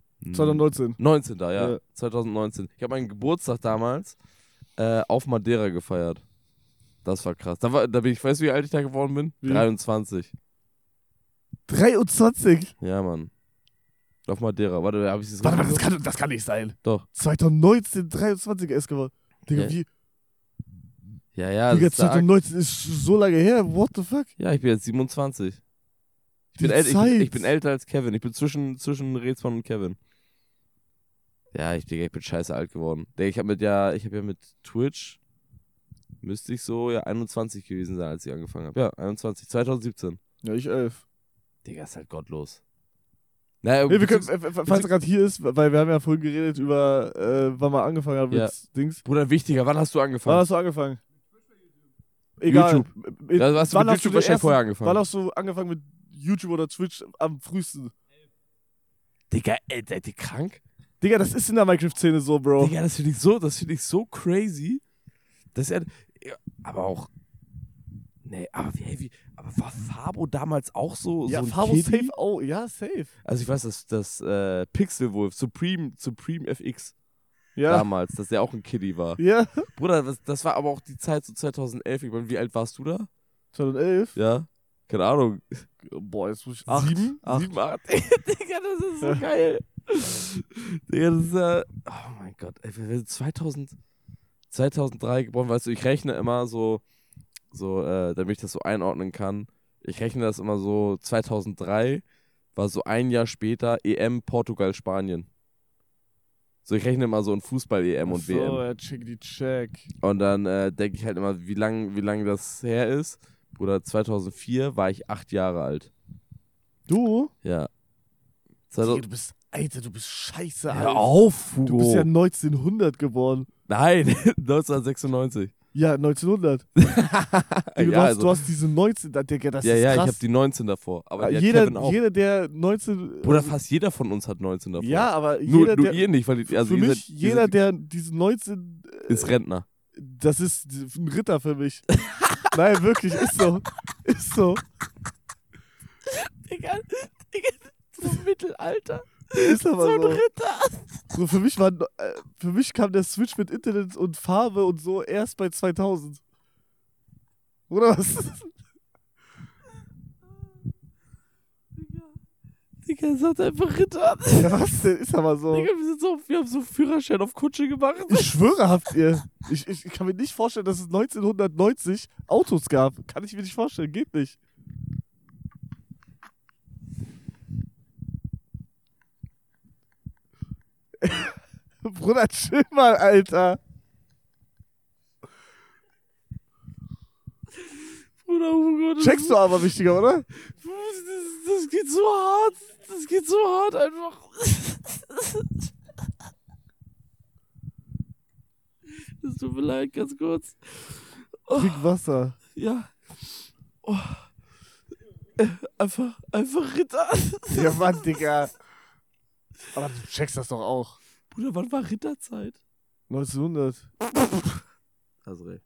da, ja. Ja. 2019. Ich habe meinen Geburtstag damals auf Madeira gefeiert. Das war krass. Da bin ich, weißt du, wie alt ich da geworden bin? Wie? 23. 23? Ja, Mann. Auf Madeira. Warte, habe ich das Warte mal, richtig das kann nicht sein. Doch. 2019, 23 erst geworden. Digga, Ja. wie? Ja, Digga, das ist arg. 2019 ist so lange her. What the fuck? Ja, ich bin jetzt 27. Ich Die bin, Zeit. ich bin älter als Kevin. Ich bin zwischen Rätsmann und Kevin. Ja, ich bin scheiße alt geworden. Ich habe ja mit Twitch, müsste ich so 21 gewesen sein, als ich angefangen habe. Ja, 21, 2017. Ja, ich 11. Digga, ist halt gottlos. Naja, Nee, wir können, falls er gerade hier ist, weil wir haben ja vorhin geredet über, wann man angefangen hat mit Ja. Dings. Bruder, wichtiger, wann hast du Wann angefangen? hast du angefangen? Egal. YouTube. Ja, hast du Wann mit hast du YouTube den wahrscheinlich ersten- vorher angefangen. Wann hast du angefangen mit YouTube oder Twitch am frühesten? Digga, seid ihr krank? Digga, das ist in der Minecraft-Szene so, Bro. Digga, das finde ich so crazy. Das ist ja, aber auch. Nee, aber aber war Fabo damals auch so Ja, ein Fabo Kiddie? safe auch. Ja, safe. Also ich weiß, dass Pixel Wolf, Supreme FX Ja. damals, dass der auch ein Kiddie war. Ja. Bruder, das war aber auch die Zeit so 2011. Ich meine, wie alt warst du da? 2011. Ja? Keine Ahnung. Boah, jetzt muss ich 8. 7? 8. 7, 8. Digga, das ist so geil. Digga, das ist oh mein Gott. Ey, wir sind 2003 geboren, weißt du, ich rechne immer so, damit ich das so einordnen kann. Ich rechne das immer so, 2003 war so ein Jahr später EM Portugal, Spanien. So, ich rechne immer so in Fußball-EM und WM. So, ja, check. Und dann denke ich halt immer, wie lang das her ist. Bruder, 2004 war ich 8 Jahre alt. Du? Ja. Digga, du bist scheiße alt. Hör auf, Hugo. Du bist ja 1900 geboren. Nein, 1996. Ja, 1900. Ja, Du hast diese 19, Digga, das ja, ist ja, ich krass. habe die 19 davor. Aber die hat jeder, Kevin auch. jeder, der 19... Bruder, fast jeder von uns hat 19 davor. ja, aber nur jeder, der... ihr nicht, weil also für ihr mich, seid, jeder, der diese 19... ist Rentner. das ist ein Ritter für mich. Nein, wirklich, ist so. Ist so. Digga, so Mittelalter. Ist aber so. Ritter. So, für mich kam der Switch mit Internet und Farbe und so erst bei 2000. Oder was? Digga, sagt einfach Ritter. Ja, was denn? Ist aber so. Digga, wir haben so Führerschein auf Kutsche gemacht. Ich schwöre, habt ihr. Ich kann mir nicht vorstellen, dass es 1990 Autos gab. Kann ich mir nicht vorstellen. Geht nicht. Bruder, chill mal, Alter. Bruder, Hugo, Checkst du aber wichtiger, oder? Das geht so hart. Das geht so hart einfach. Das tut mir leid, ganz kurz. Trink Wasser. Ja. Oh. Einfach Ritter. Ja, Mann, Digga. Aber du checkst das doch auch. Bruder, wann war Ritterzeit? 1900. Hast recht.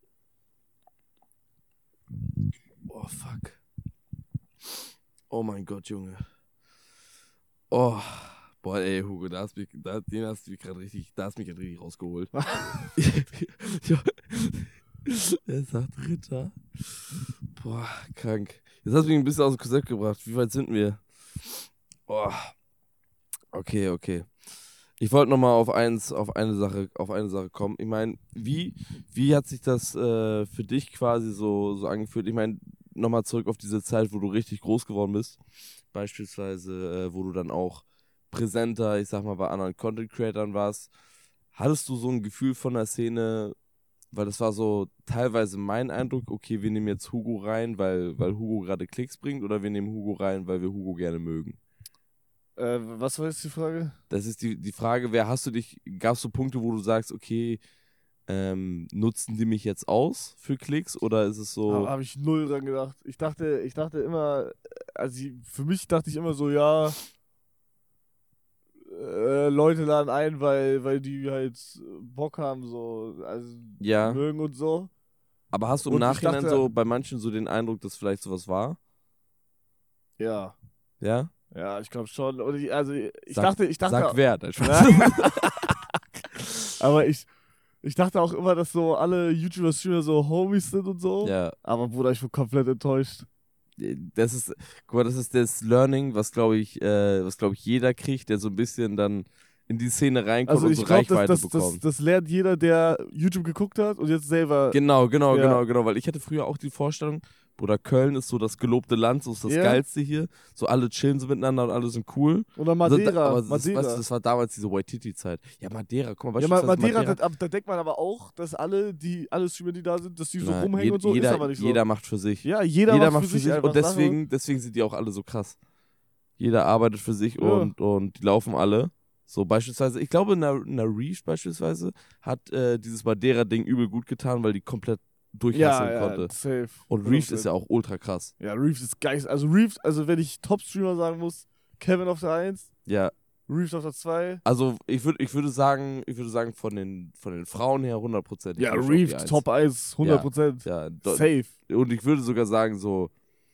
Oh, fuck. Oh mein Gott, Junge. Oh. Boah, ey, Hugo, den hast du mich gerade richtig rausgeholt. Ja. Er sagt Ritter. Boah, krank. Jetzt hast du mich ein bisschen aus dem Konzept gebracht. Wie weit sind wir? Oh. Okay. Ich wollte nochmal auf eine Sache kommen. Ich meine, wie hat sich das für dich quasi so angefühlt? Ich meine, nochmal zurück auf diese Zeit, wo du richtig groß geworden bist. Beispielsweise, wo du dann auch präsenter, ich sag mal, bei anderen Content-Creatern warst. Hattest du so ein Gefühl von der Szene, weil das war so teilweise mein Eindruck, okay, wir nehmen jetzt Hugo rein, weil Hugo gerade Klicks bringt, oder wir nehmen Hugo rein, weil wir Hugo gerne mögen? Was war jetzt die Frage? Das ist die Frage, gab es so Punkte, wo du sagst, okay, nutzen die mich jetzt aus für Klicks, oder ist es so... Habe ich null dran gedacht. Ich dachte immer, also für mich dachte ich immer so, ja, Leute laden ein, weil die halt Bock haben, so, also Ja, mögen und so. aber hast du im Und ich Nachhinein dachte- so bei manchen so den Eindruck, dass vielleicht sowas war? Ja. Ja? Ja, ich glaube schon. Und ich Sag dachte, wer, dein Spaß. aber ich dachte auch immer, dass so alle YouTuber-Streamer so Homies sind und so. Ja, Aber Bruder, ich bin komplett enttäuscht. das ist das Learning, was glaube ich jeder kriegt, der so ein bisschen dann in die Szene reinkommt Also und ich so glaube, Reichweite bekommt. das lernt jeder, der YouTube geguckt hat und jetzt selber. Genau, Ja. weil ich hatte früher auch die Vorstellung, Bruder, Köln ist so das gelobte Land, so ist das Ja. Geilste hier. So alle chillen so miteinander und alle sind cool. Oder Also, Madeira. aber Madeira. weißt du, das war damals diese Waititi-Zeit. Ja, Madeira, guck mal, Ja, beispielsweise Madeira, da denkt man aber auch, dass alle Streamer, die da sind, dass die so Na, rumhängen und so, ist aber nicht so. Jeder macht für sich. Ja, jeder macht für sich einfach und Sachen. deswegen sind die auch alle so krass. Jeder arbeitet für sich Ja. und die laufen alle. So beispielsweise, ich glaube, na Reef beispielsweise hat dieses Madeira-Ding übel gut getan, weil die komplett durchhasseln Ja, konnte. safe. Und Reef ist ja auch ultra krass. Ja, Reeves ist geil. Also Reeves, wenn ich Top-Streamer sagen muss, Kevin auf der 1, Ja, Reeves auf der 2. also ich würde sagen, von den Frauen her 100%. Ja, Reeves Top 1, 100%. Ja, Safe. und ich würde sogar sagen, so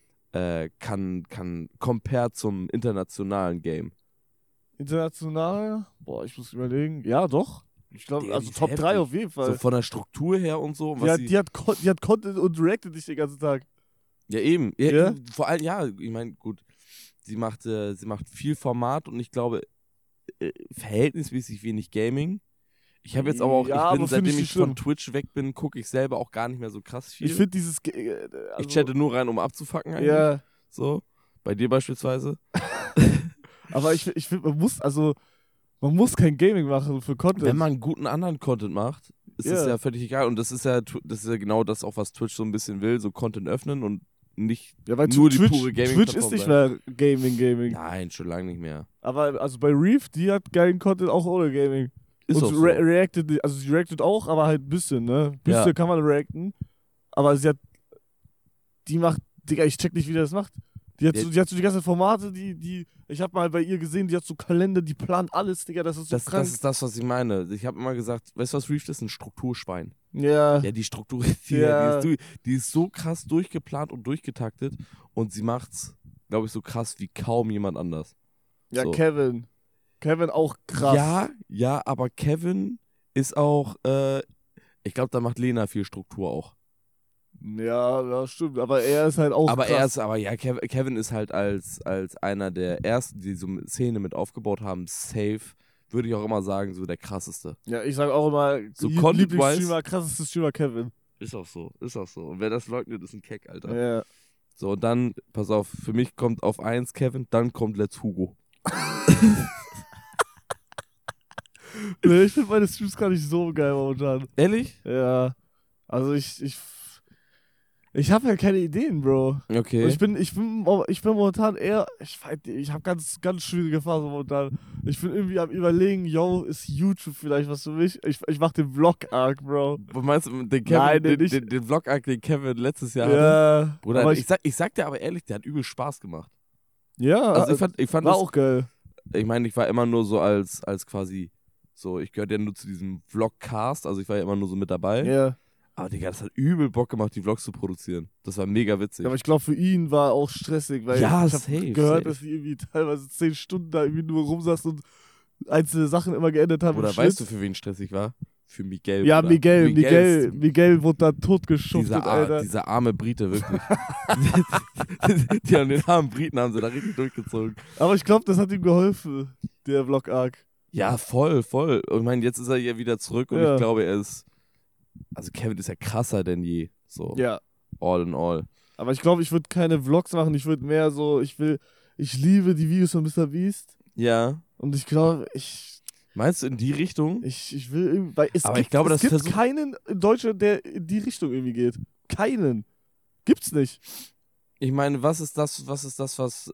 kann compare zum internationalen Game. International? Boah, ich muss überlegen. Ja, doch. Ich glaube, Digga, also die ist Top 3 heftig. auf jeden Fall. So von der Struktur her und so. Was Die hat Content und reactet dich den ganzen Tag. ja, eben. Ja, Ja? Vor allem, ja, ich meine, gut, sie macht viel Format und ich glaube, verhältnismäßig wenig Gaming. Ich habe jetzt aber auch, Ja, aber find seitdem ich nicht ich von schlimm. Twitch weg bin, gucke ich selber auch gar nicht mehr so krass viel. Ich finde dieses. Ich chatte nur rein, um abzufacken eigentlich. Ja, So. Bei dir beispielsweise. aber ich finde, man muss kein Gaming machen für Content. Wenn man guten anderen Content macht, ist das Ja. ja völlig egal. Und das ist ja genau das auch, was Twitch so ein bisschen will, so Content öffnen und nicht ja, weil nur die Twitch, pure Gaming Twitch ist nicht mehr Gaming. Nein, schon lange nicht mehr. Aber also bei Reef, die hat geilen Content auch ohne Gaming. Ist und auch so. reacted, also sie reacted auch, aber halt ein bisschen, ne? Bisschen Ja. kann man reacten. Aber die macht, Digga, ich check nicht, wie die das macht. Die hat, Ja. die hat so die ganzen Formate, ich hab mal bei ihr gesehen, die hat so Kalender, die plant alles, Digga, das ist so Das krank. ist das, was ich meine. Ich habe immer gesagt, weißt du, was Reef ist? Ein Strukturschwein. Ja. Ja, die Struktur, Ja. die ist so krass durchgeplant und durchgetaktet und sie macht's, glaube ich, so krass wie kaum jemand anders. Ja, So. Kevin auch krass. Ja, aber Kevin ist auch, ich glaube, da macht Lena viel Struktur auch. Ja, stimmt. Aber er ist halt auch Aber krass. Kevin ist halt als einer der ersten, die so eine Szene mit aufgebaut haben, safe, würde ich auch immer sagen, so der krasseste. Ja, ich sag auch immer, So Lieblingsstreamer, krasseste Streamer Kevin. Ist auch so. Und wer das leugnet, ist ein Keck, Alter. Ja. So, und dann, pass auf, für mich kommt auf 1 Kevin, dann kommt Let's Hugo. Nee, ich finde meine Streams gar nicht so geil momentan. Ehrlich? Ja. Also ich habe ja keine Ideen, Bro. Okay. Und ich bin momentan eher, ich habe ganz schwierige Phase momentan. Ich bin irgendwie am Überlegen, yo, ist YouTube vielleicht was für mich? Ich mach den Vlog-Arc, Bro. Was meinst du, den Kevin, Nein, den Vlog-Arc, den Kevin letztes Jahr hatte? Ja. Bruder, aber ich sag dir aber ehrlich, der hat übel Spaß gemacht. ja, Also ich fand war das, auch geil. ich meine, ich war immer nur so als quasi, so, ich gehörte ja nur zu diesem Vlogcast, also ich war ja immer nur so mit dabei. Ja. Aber Digga, das hat übel Bock gemacht, die Vlogs zu produzieren. Das war mega witzig. Ja, aber ich glaube, für ihn war auch stressig, weil Ja, ich habe gehört, dass die irgendwie teilweise 10 Stunden da irgendwie nur rumsaßen und einzelne Sachen immer geändert haben. Oder weißt du, für wen stressig war? Für Miguel. Ja, Bruder. Miguel wurde da totgeschuftet, Alter. Dieser arme Brite, wirklich. Die an den armen Briten haben sie da richtig durchgezogen. Aber ich glaube, das hat ihm geholfen, der Vlog-Arc. Ja, voll. Und ich meine, jetzt ist er ja wieder zurück und Ja. ich glaube, also Kevin ist ja krasser denn je. So, Ja. all in all. Aber ich glaube, ich würde keine Vlogs machen, ich würde mehr so, ich liebe die Videos von MrBeast Ja. und ich glaube, Meinst du in die Richtung? ich will irgendwie, weil Aber ich glaube, es gibt keinen in Deutschland, der in die Richtung irgendwie geht. Keinen. Gibt's nicht. Ich meine, was ist das, was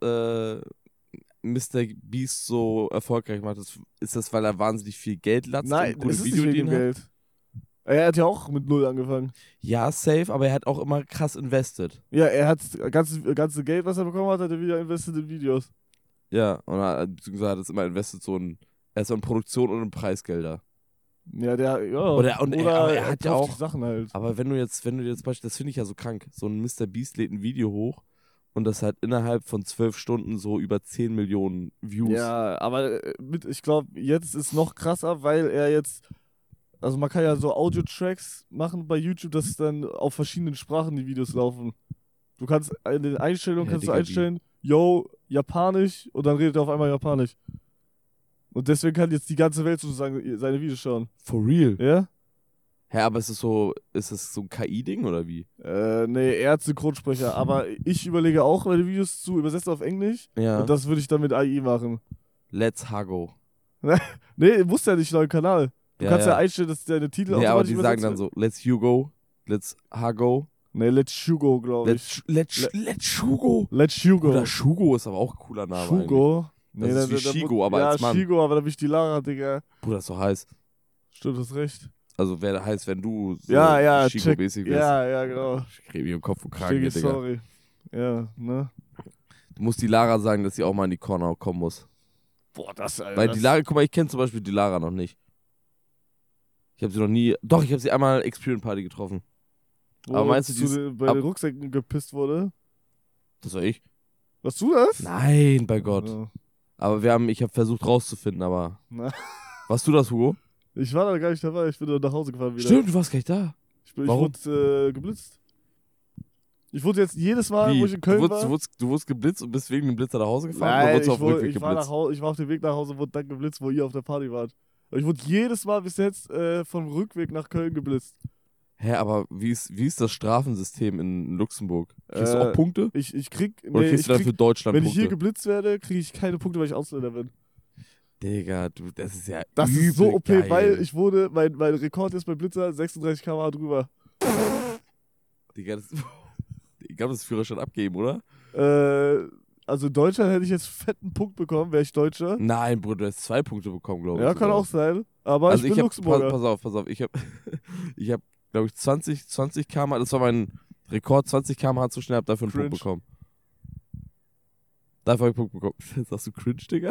Mr. Beast so erfolgreich macht? Ist das, weil er wahnsinnig viel Geld latzt Nein, und gute es ist nicht wegen Videoideen dem hat? Geld. Er hat ja auch mit 0 angefangen. Ja, safe, aber er hat auch immer krass invested. Ja, er hat das ganze Geld, was er bekommen hat er wieder investiert in Videos. Ja, beziehungsweise hat es immer invested er ist so in Produktion und in Preisgelder. Ja, Aber er hat ja kauft auch die Sachen halt. Aber wenn du jetzt beispielsweise, das finde ich ja so krank, so ein Mr. Beast lädt ein Video hoch und das hat innerhalb von 12 Stunden so über 10 Millionen Views. Ja, aber ich glaube, jetzt ist noch krasser, weil er jetzt, also man kann ja so Audio-Tracks machen bei YouTube, dass dann auf verschiedenen Sprachen die Videos laufen. Du kannst in den Einstellungen Ja, kannst du Digga, einstellen, yo, Japanisch, und dann redet er auf einmal Japanisch. Und deswegen kann jetzt die ganze Welt sozusagen seine Videos schauen. For real? Ja? Hä, aber ist es so ein KI-Ding oder wie? Nee, er hat Synchronsprecher, aber ich überlege auch, meine Videos zu übersetzen auf Englisch. Ja. Und das würde ich dann mit AI machen. Let's Hago. Nee, musst ja nicht neuen Kanal. Du Ja, kannst ja ja. einstellen, dass deine Titel Nee, aber automatisch die sagen übersetzt dann so, Let's Hugo, Let's Hago, Nee, Let's Hugo, glaube ich. Let's Hugo. Let's Hugo. Oder Shugo ist aber auch ein cooler Name eigentlich. Hugo. Das ist wie Shigo, aber ja, als Mann. Shigo, aber da bin ich die Lara, Digga. Bruder, ist so heiß. Stimmt, hast recht. Also wäre heiß, wenn du so Ja, check. Shigo-mäßig bist. Ja, genau. Ich kriege mich im Kopf und Kragen hier, Digga, Digga. sorry. Ja, ne? Du musst die Lara sagen, dass sie auch mal in die Corner kommen muss. Boah, das, Alter. Weil die Lara, guck mal, ich kenne zum Beispiel die Lara noch nicht. Ich habe sie noch nie, doch, ich habe sie einmal Experience Party getroffen. aber meinst du, bei den Rucksäcken gepisst wurde? Das war ich? Warst du das? Nein, bei Gott. Ja. Aber ich habe versucht rauszufinden, aber. Na. Warst du das, Hugo? Ich war da gar nicht dabei, ich bin dann nach Hause gefahren wieder. Stimmt, du warst gar nicht da. Ich Warum? wurde geblitzt. Ich wurde jetzt jedes Mal, Wie? wo ich in Köln war. Du wurdest geblitzt und bist wegen dem Blitzer nach Hause gefahren? Nein, oder wurdest du auf dem ich Rückweg war geblitzt? ich war auf dem Weg nach Hause und wurde dann geblitzt, wo ihr auf der Party wart. Und ich wurde jedes Mal bis jetzt vom Rückweg nach Köln geblitzt. Hä, aber wie ist das Strafensystem in Luxemburg? Kriegst du Äh, auch Punkte? Ich krieg, Oder nee, kriegst du dann für Deutschland wenn ich Punkte? hier geblitzt werde, kriege ich keine Punkte, weil ich Ausländer bin. Digga, das ist ja Das übel ist so OP, geil. weil mein Rekord ist bei Blitzer 36 km/h drüber. Digga, ich glaube, das ist Führerschein abgeben, oder? also in Deutschland hätte ich jetzt fetten Punkt bekommen, wäre ich Deutscher. Nein, Bruder, du hast 2 Punkte bekommen, glaube ich. Ja, kann sogar. auch sein. Aber Also ich bin Luxemburger. pass auf. Ich habe, glaube ich, 20 km/h, das war mein Rekord, 20 km/h zu schnell, hab dafür einen Cringe. Punkt bekommen. Dafür habe ich einen Punkt bekommen. Sagst du cringe, Digga?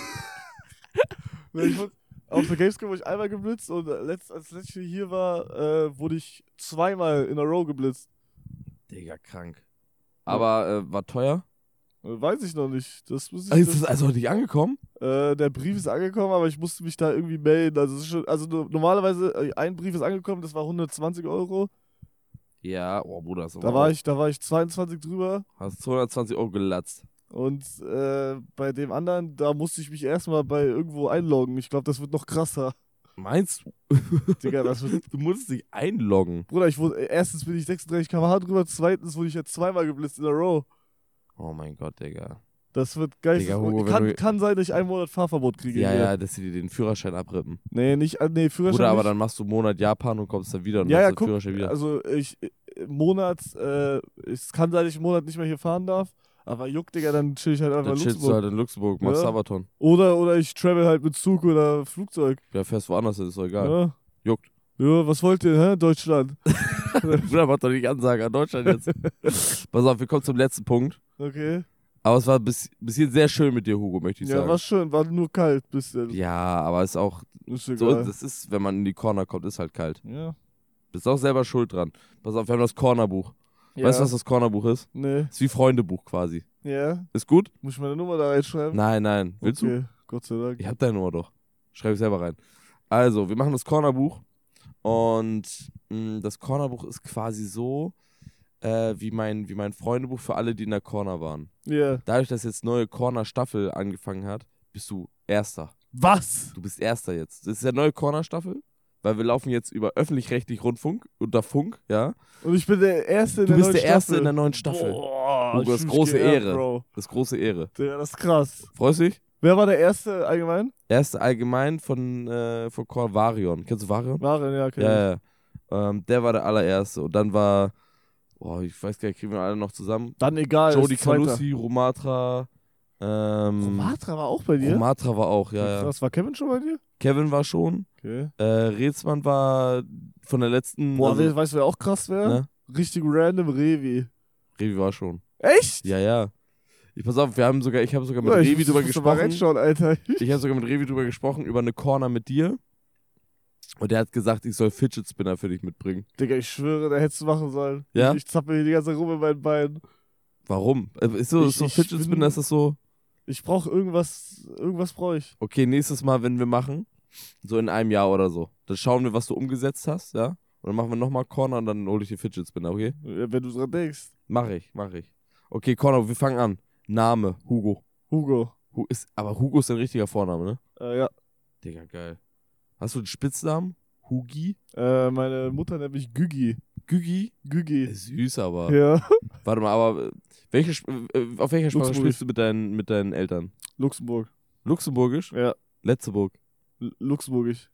Auf der Gamescom wurde ich einmal geblitzt und als letztes hier war, wurde ich zweimal in a row geblitzt. Digga, krank. Aber war teuer? Weiß ich noch nicht. Das muss ich, Ist das also nicht angekommen? der Brief ist angekommen, aber ich musste mich da irgendwie melden. Also, es ist schon, normalerweise, ein Brief ist angekommen, das war 120 €. Ja, oh Bruder, das Da war ich 22 drüber. Hast 220 € gelatzt. Und bei dem anderen, da musste ich mich erstmal bei irgendwo einloggen. Ich glaube, das wird noch krasser. Meinst du? Digga, das wird. Du musst dich einloggen. Bruder, erstens bin ich 36 km/h drüber, zweitens wurde ich jetzt zweimal geblitzt in a row. Oh mein Gott, Digga. Das wird geil. Digga, Hugo, wenn Kann sein, dass ich einen Monat Fahrverbot kriege. Ja, hier. ja, dass sie dir den Führerschein abrippen. Nee, Führerschein Bruder, aber nicht. dann machst du einen Monat Japan und kommst dann wieder und Ja, machst ja, den guck, Führerschein wieder. also es kann sein, dass ich einen Monat nicht mehr hier fahren darf, aber juckt, Digga, dann chill ich halt einfach Dann in chillst du Luxemburg. halt in Luxemburg, machst Ja. Sabaton. Oder ich travel halt mit Zug oder Flugzeug. Ja, fährst woanders hin, ist doch egal. Ja. Juckt. Ja, was wollt ihr, hä? Deutschland. Bruder, mach doch nicht Ansage an Deutschland jetzt. Pass auf, wir kommen zum letzten Punkt. Okay. Aber es war bis hierhin sehr schön mit dir, Hugo, möchte ich Ja, sagen. war schön, war nur kalt bisschen. Ja, aber es ist auch Ist so, egal. das ist, wenn man in die Corner kommt, ist halt kalt. Ja. Bist auch selber schuld dran. Pass auf, wir haben das Cornerbuch. Ja. Weißt du, was das Cornerbuch ist? Nee. Ist wie Freundebuch quasi. Ja. Ist gut? Muss ich meine Nummer da reinschreiben? Nein. Willst du? Okay, Gott sei Dank. Ich hab deine Nummer doch. Schreib ich selber rein. Also, wir machen das Cornerbuch. Und das Cornerbuch ist quasi so wie mein Freundebuch für alle, die in der Corner waren. Ja. Dadurch, dass jetzt neue Corner-Staffel angefangen hat, bist du Erster. Was? Du bist Erster jetzt. Das ist ja neue Corner-Staffel, weil wir laufen jetzt über öffentlich-rechtlich Rundfunk, unter Funk, ja. Und ich bin der Erste in Du der bist neuen der Staffel. Erste in der neuen Staffel. Boah, Hugo, ich das ist fühl mich große geehrt, Ehre. Bro. Das ist große Ehre. Digga, das ist krass. Freust du dich? Wer war der Erste allgemein? Erste allgemein von Corner Varion. Kennst du Varion? Waren, ja, okay. Ja. Der war der allererste. Und dann war, ich weiß gar nicht, kriegen wir alle noch zusammen? Dann egal. Jody ist Zweiter. Calussi, Romatra. Romatra war auch bei dir? Romatra war auch, ja. Krass, war Kevin schon bei dir? Kevin war schon. Okay. Rezmann war von der letzten. Boah, also, weißt du, wer auch krass wäre? ne? Richtig random Revi. Revi war schon. Echt? Ja. Pass auf, ich habe sogar mit Ja, Revi drüber musste mal gesprochen. reinschauen, Alter. Ich habe sogar mit Revi drüber gesprochen, über eine Corner mit dir. Und der hat gesagt, ich soll Fidget Spinner für dich mitbringen. Digga, ich schwöre, da hättest du machen sollen. Ja? Ich zappel hier die ganze Zeit rum in meinen Beinen. Warum? Ist so Ich Fidget bin- Spinner, ist das so? Ich brauch irgendwas brauche ich. Okay, nächstes Mal, wenn wir machen, so in einem Jahr oder so, dann schauen wir, was du umgesetzt hast, ja? Und dann machen wir nochmal Corner und dann hole ich dir Fidget Spinner, okay? Ja, wenn du dran denkst. Mach ich. Okay, Corner, wir fangen an. Name, Hugo. Hugo. Aber Hugo ist dein richtiger Vorname, ne? Ja. Digga, geil. Hast du einen Spitznamen? Hugi? Meine Mutter nennt mich Gügi. Gügi? Gügi. Süß, aber. Ja. Warte mal, aber auf welcher Sprache Luxemburgisch. sprichst du mit deinen Eltern? Luxemburg. Luxemburgisch? Ja. Letzeburg. Luxemburgisch.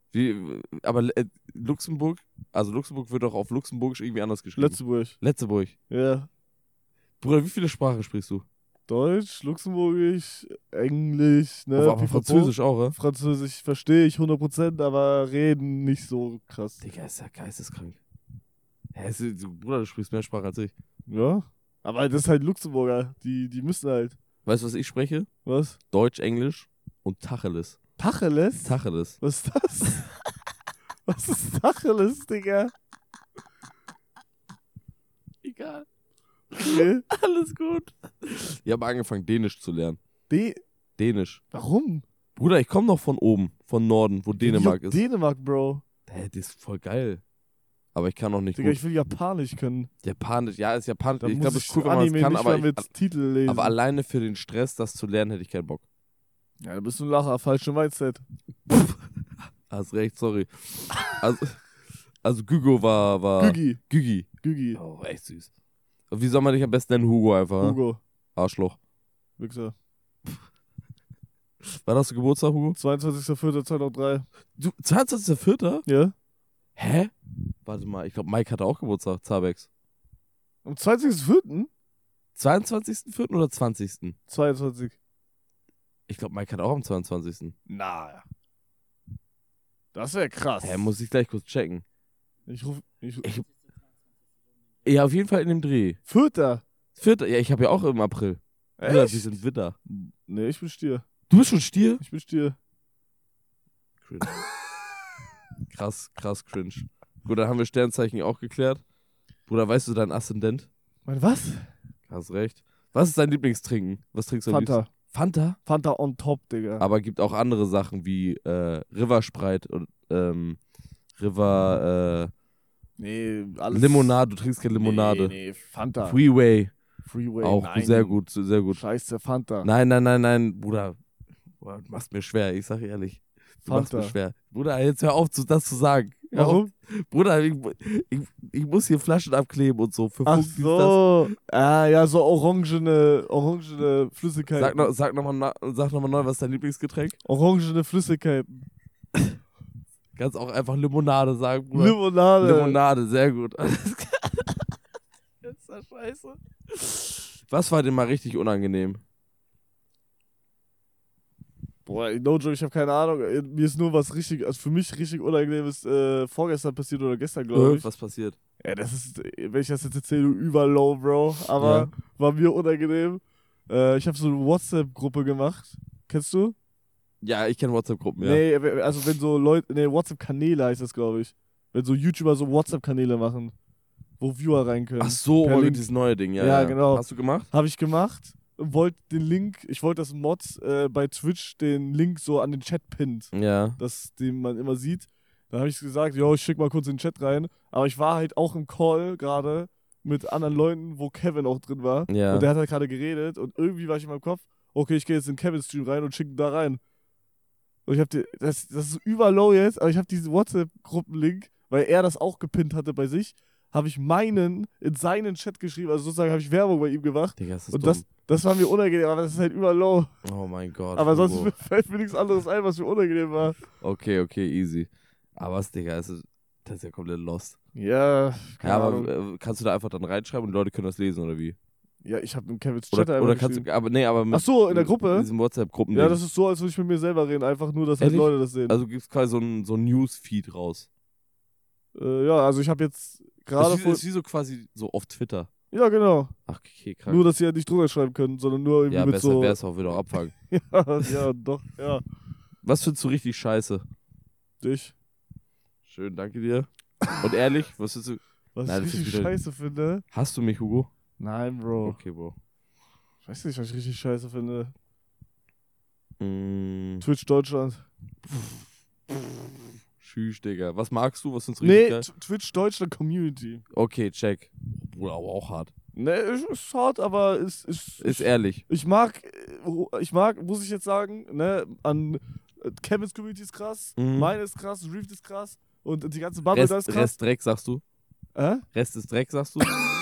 Aber Luxemburg wird doch auf Luxemburgisch irgendwie anders geschrieben. Letzeburg. Letzeburg. Ja. Bruder, wie viele Sprachen sprichst du? Deutsch, Luxemburgisch, Englisch, ne? Aber Pipapo. Französisch auch, oder? Französisch verstehe ich 100%, aber reden nicht so krass. Digga, ist ja geisteskrank. Bruder, du sprichst mehr Sprachen als ich. Ja. Aber das ist halt Luxemburger. Die müssen halt. Weißt du, was ich spreche? Was? Deutsch, Englisch und Tacheles. Tacheles? Tacheles. Was ist das? Was ist Tacheles, Digga? Egal. Okay. Alles gut. Ich habe angefangen, Dänisch zu lernen. Dänisch. Warum? Bruder, ich komme noch von oben, von Norden, wo Dänemark ist. Dänemark, Bro. Das ist voll geil. Aber ich kann noch nicht Digga, gut. ich will Japanisch können. Japanisch, ja, ist Japanisch. Dann Ich muss glaube, es ist cool, wenn man Anime es kann, nicht aber, mehr mit Titel lesen. aber alleine für den Stress, das zu lernen, hätte ich keinen Bock. Ja, du bist ein Lacher. Falsche Mindset. Hast recht, sorry. Also Gügo war... Gügi. Gügi. Oh, echt süß. Und wie soll man dich am besten nennen? Hugo einfach. ne? Hugo. Arschloch. Wichser. Wann hast du Geburtstag, Hugo? 22.04.2003. Du, 22.04.? Ja? Hä? Warte mal, ich glaube, Mike hatte auch Geburtstag, Zabex. Am 20.04.? 22.04. oder 20.? 22. Ich glaube, Mike hat auch am 22. Na. Das wäre krass. Hä, muss ich gleich kurz checken. Ich Ja, auf jeden Fall in dem Dreh. 4. 4. Ja, ich habe ja auch im April. Bruder, wir Echt? sind Widder. Nee, ich bin Stier. Du bist schon Stier? Ich bin Stier. Cringe. krass cringe. Gut, dann haben wir Sternzeichen auch geklärt. Bruder, weißt du dein Aszendent? Mein was? Hast recht. Was ist dein Lieblingstrinken? Was trinkst du am Fanta. liebsten? Fanta? Fanta on top, Digga. Aber gibt auch andere Sachen wie River Sprite und River Nee, alles. Limonade. Du trinkst keine Limonade. Nee, Fanta. Freeway. Freeway, Auch nein. sehr gut, sehr gut. Scheiße, Fanta. Nein, Bruder. Boah, du machst mir schwer, ich sag ehrlich. Du machst mir Fanta. schwer. Bruder, jetzt hör auf, das zu sagen. Hör Warum? auf. Bruder, ich muss hier Flaschen abkleben und so. Für Ach Funk, dies, das. so. Ah, ja, so orangene Flüssigkeiten. Sag nochmal neu, was ist dein Lieblingsgetränk? Orangene Flüssigkeiten. Kannst auch einfach Limonade sagen, Bruder. Limonade. Limonade, sehr gut. Das ist ja scheiße. Was war dir mal richtig unangenehm? Boah, no joke, ich habe keine Ahnung. Mir ist nur was richtig, also für mich richtig Unangenehmes vorgestern passiert oder gestern, glaube ich. Was passiert? Ja, das ist, wenn ich das jetzt erzähle, überlow, Bro. Aber war mir unangenehm. Ich habe so eine WhatsApp-Gruppe gemacht. Kennst du? Ja, ich kenne WhatsApp-Gruppen, ja. Nee, also wenn so Leute, nee, WhatsApp-Kanäle heißt das, glaube ich. Wenn so YouTuber so WhatsApp-Kanäle machen, wo Viewer rein können. Ach so, Per Link. dieses neue Ding, ja. Ja, genau. Hast du gemacht? Habe ich gemacht. Wollte den Link, ich wollte, dass Mods bei Twitch den Link so an den Chat pinnt, Ja. den man immer sieht. Dann habe ich gesagt, yo, ich schick mal kurz in den Chat rein. Aber ich war halt auch im Call gerade mit anderen Leuten, wo Kevin auch drin war. Ja. Und der hat halt gerade geredet und irgendwie war ich in meinem Kopf, okay, ich gehe jetzt in Kevins Stream rein und schicke ihn da rein. Und ich habe das ist überlow jetzt, aber ich habe diesen WhatsApp-Gruppenlink, weil er das auch gepinnt hatte bei sich, habe ich meinen in seinen Chat geschrieben, also sozusagen habe ich Werbung bei ihm gemacht. Digga, das ist Und dumm. das war mir unangenehm, aber das ist halt überlow. Oh mein Gott. Aber sonst Hugo. fällt mir nichts anderes ein, was mir unangenehm war. Okay, easy. Aber was, Digga, das ist ja komplett lost. Ja, keine Ja, Ahnung. aber kannst du da einfach dann reinschreiben und die Leute können das lesen, oder wie? Ja, ich habe im Kevins Chat Oder einfach kannst geschrieben. du, aber mit Ach so, in der Gruppe? mit diesem WhatsApp-Gruppen. Ja, das ist so, als würde ich mit mir selber reden, einfach nur, dass halt Ehrlich? Leute das sehen. Also gibt's quasi so ein Newsfeed raus. Ja, also ich habe jetzt gerade Das ist wie so quasi so auf Twitter. Ja, genau. Ach, okay, krank. Nur, dass sie halt nicht drunter schreiben können, sondern nur irgendwie Ja, mit besser so... wär's auch wieder abfangen. ja, doch, ja. Was findest du richtig scheiße? Dich. Schön, danke dir. Und ehrlich, was findest du? Was Nein, ich das ist richtig wieder- scheiße finde? Hast du mich, Hugo? Nein, Bro. Okay, Bro. Ich weiß nicht, was ich richtig scheiße finde. Mm, Twitch Deutschland. tschüss, Digga. Was magst du? Was findest du richtig Nee, geil? Twitch Deutschland Community. Okay, check. Bruder, aber auch hart. Nee, ist hart, aber ist Ist ehrlich. ich mag, muss ich jetzt sagen, ne, an Kevins Community ist krass, Mhm. meine ist krass, Reef ist krass und die ganze Bubble da ist krass. Rest Dreck, sagst du? Äh? Rest ist Dreck, sagst du?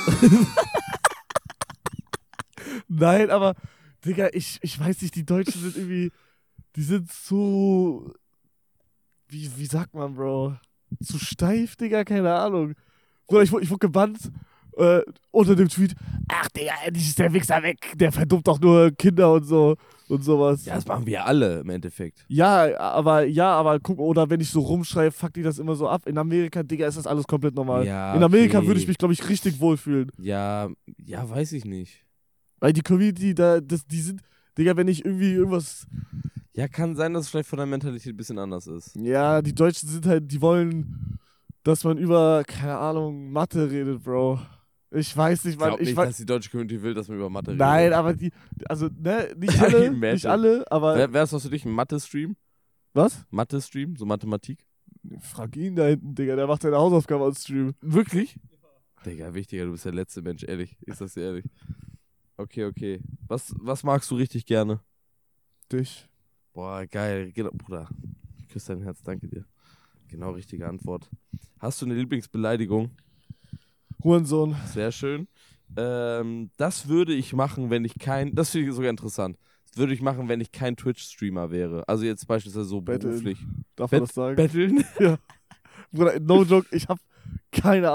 Nein, aber, Digga, ich weiß nicht, die Deutschen sind irgendwie, die sind so, wie sagt man, Bro? Zu steif, Digga, keine Ahnung. Bruder, ich wurde gebannt unter dem Tweet, ach, Digga, endlich ist der Wichser weg, der verdummt doch nur Kinder und so und sowas. Ja, das machen wir alle im Endeffekt. Ja, aber guck, oder wenn ich so rumschreie, fuck die das immer so ab. In Amerika, Digga, ist das alles komplett normal. Ja, In Amerika okay. würde ich mich, glaube ich, richtig wohlfühlen. Ja, weiß ich nicht. Weil die Community, die sind, Digga, wenn ich irgendwie irgendwas. Ja, kann sein, dass es vielleicht von der Mentalität ein bisschen anders ist. Ja, die Deutschen sind halt, die wollen, dass man über, keine Ahnung, Mathe redet, Bro. Ich weiß nicht, Ich man. glaube nicht, dass die deutsche Community will, dass wir über Mathe reden. Nein, aber also, ne, nicht alle, Imagine. nicht alle, aber. Wär's was für dich, ein Mathe-Stream? Was? Mathe-Stream? So Mathematik? Frag ihn da hinten, Digga, der macht seine Hausaufgaben on Stream. Wirklich? Digga, wichtiger, du bist der letzte Mensch, ehrlich. Ich sag's dir ehrlich. Okay. Was magst du richtig gerne? Dich. Boah, geil. Genau, Bruder. Ich küsse dein Herz, danke dir. Genau, richtige Antwort. Hast du eine Lieblingsbeleidigung? Hurensohn. Sehr schön. Das würde ich machen, wenn ich das finde ich sogar interessant. Das würde ich machen, wenn ich kein Twitch-Streamer wäre. Also jetzt beispielsweise so Betteln. beruflich. Darf man das sagen? Betteln? Bruder, no joke, ich hab keine Ahnung.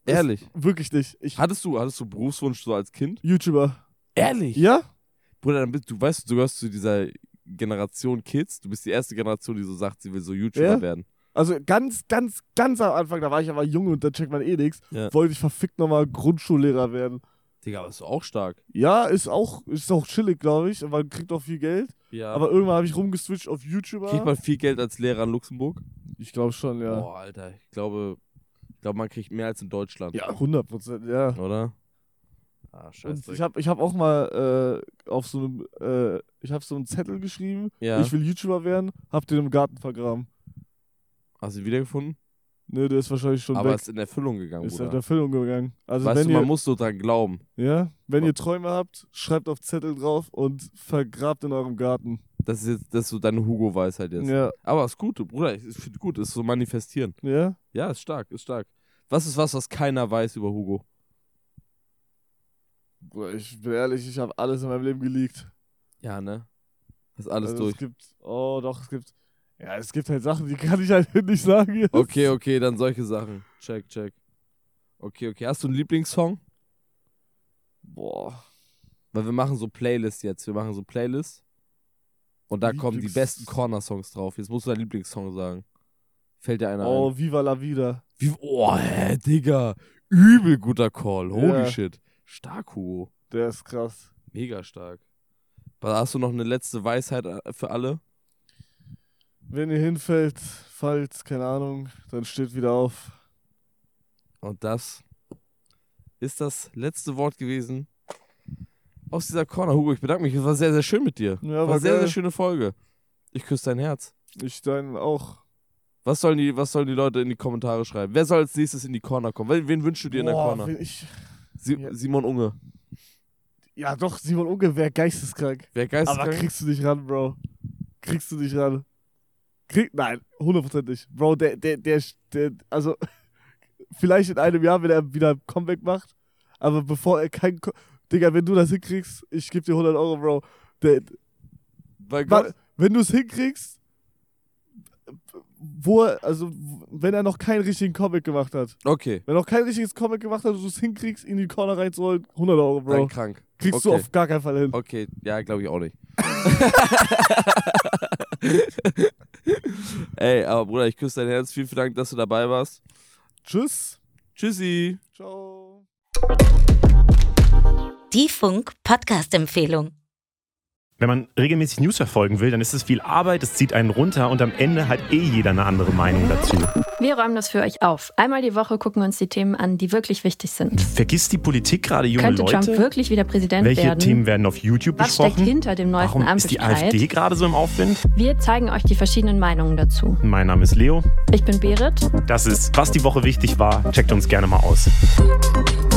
Ehrlich? Wirklich nicht. Hattest du Berufswunsch so als Kind? YouTuber. Ehrlich? Ja? Bruder, dann du gehörst zu dieser Generation Kids. Du bist die erste Generation, die so sagt, sie will so YouTuber werden. Also ganz am Anfang, da war ich aber jung und da checkt man eh nichts, Ja. wollte ich verfickt nochmal Grundschullehrer werden. Digga, aber ist auch stark. Ja, ist auch chillig, glaube ich. Man kriegt auch viel Geld. Ja. Aber irgendwann habe ich rumgeswitcht auf YouTuber. Kriegt man viel Geld als Lehrer in Luxemburg? Ich glaube schon, ja. Boah, Alter. Ich glaube, man kriegt mehr als in Deutschland. Ja, 100%, ja. Oder? Ah, Und scheiße. ich hab auch mal auf so einem, ich habe so einen Zettel geschrieben, Ja. ich will YouTuber werden, hab den im Garten vergraben. Hast du ihn wiedergefunden? Ne, der ist wahrscheinlich schon Aber weg. ist in Erfüllung gegangen, Ist in Bruder. Erfüllung gegangen. Also Weißt wenn du, ihr, man muss so dran glauben. wenn ihr Träume habt, schreibt auf Zettel drauf und vergrabt in eurem Garten. Das ist so deine Hugo-Weisheit jetzt. Ja. Aber ist gut, Bruder. Ich finde gut, ist so manifestieren. Ja? Ja, ist stark. Was ist was keiner weiß über Hugo? Boah, ich bin ehrlich, ich habe alles in meinem Leben geleakt. Ja, ne? Das ist alles Also durch. es gibt halt Sachen, die kann ich halt nicht sagen jetzt. Okay, dann solche Sachen. Check. Okay. Hast du einen Lieblingssong? Boah. Weil wir machen so Playlists jetzt. Und da kommen die besten Corner-Songs drauf. Jetzt musst du deinen Lieblingssong sagen. Fällt dir einer ein? Oh, Viva la Vida. Digga. Übel guter Call. Holy Ja. shit. Stark, Hugo. Der ist krass. Mega stark. Hast du noch eine letzte Weisheit für alle? Wenn ihr fallt, keine Ahnung, dann steht wieder auf. Und das ist das letzte Wort gewesen aus dieser Corner. Hugo, ich bedanke mich. Es war sehr, sehr schön mit dir. Ja, war sehr, geil. sehr schöne Folge. Ich küsse dein Herz. Ich deinen auch. Was sollen die Leute in die Kommentare schreiben? Wer soll als nächstes in die Corner kommen? Wen wünschst du dir in der Corner? Simon Unge. Ja, doch, Simon Unge wäre geisteskrank. Wer geisteskrank? Aber kriegst du nicht ran, Bro. Nein, 100% nicht. Bro, der, also, vielleicht in einem Jahr, wenn er wieder ein Comeback macht, aber bevor er Digga, wenn du das hinkriegst, ich gebe dir 100 Euro, Bro. Bei Gott. Wenn du es hinkriegst, wenn er noch keinen richtigen Comic gemacht hat. Okay. Wenn er noch kein richtiges Comic gemacht hat und du es hinkriegst, in die Corner reinzuholen, 100 Euro, Bro. Dann krank. Kriegst du auf gar keinen Fall hin. Okay, ja, glaube ich auch nicht. Ey, aber Bruder, ich küsse dein Herz. Vielen Dank, dass du dabei warst. Tschüss. Tschüssi. Ciao. Die Funk-Podcast-Empfehlung. Wenn man regelmäßig News verfolgen will, dann ist es viel Arbeit, es zieht einen runter und am Ende hat jeder eine andere Meinung dazu. Wir räumen das für euch auf. Einmal die Woche gucken wir uns die Themen an, die wirklich wichtig sind. Vergisst die Politik gerade junge Könnte Leute? Trump wirklich wieder Präsident Welche werden? Themen werden auf YouTube Was besprochen? steckt hinter dem neuesten Warum ist die Ampelstreit? AfD gerade so im Aufwind? Wir zeigen euch die verschiedenen Meinungen dazu. Mein Name ist Leo. Ich bin Berit. Das ist, was die Woche wichtig war. Checkt uns gerne mal aus.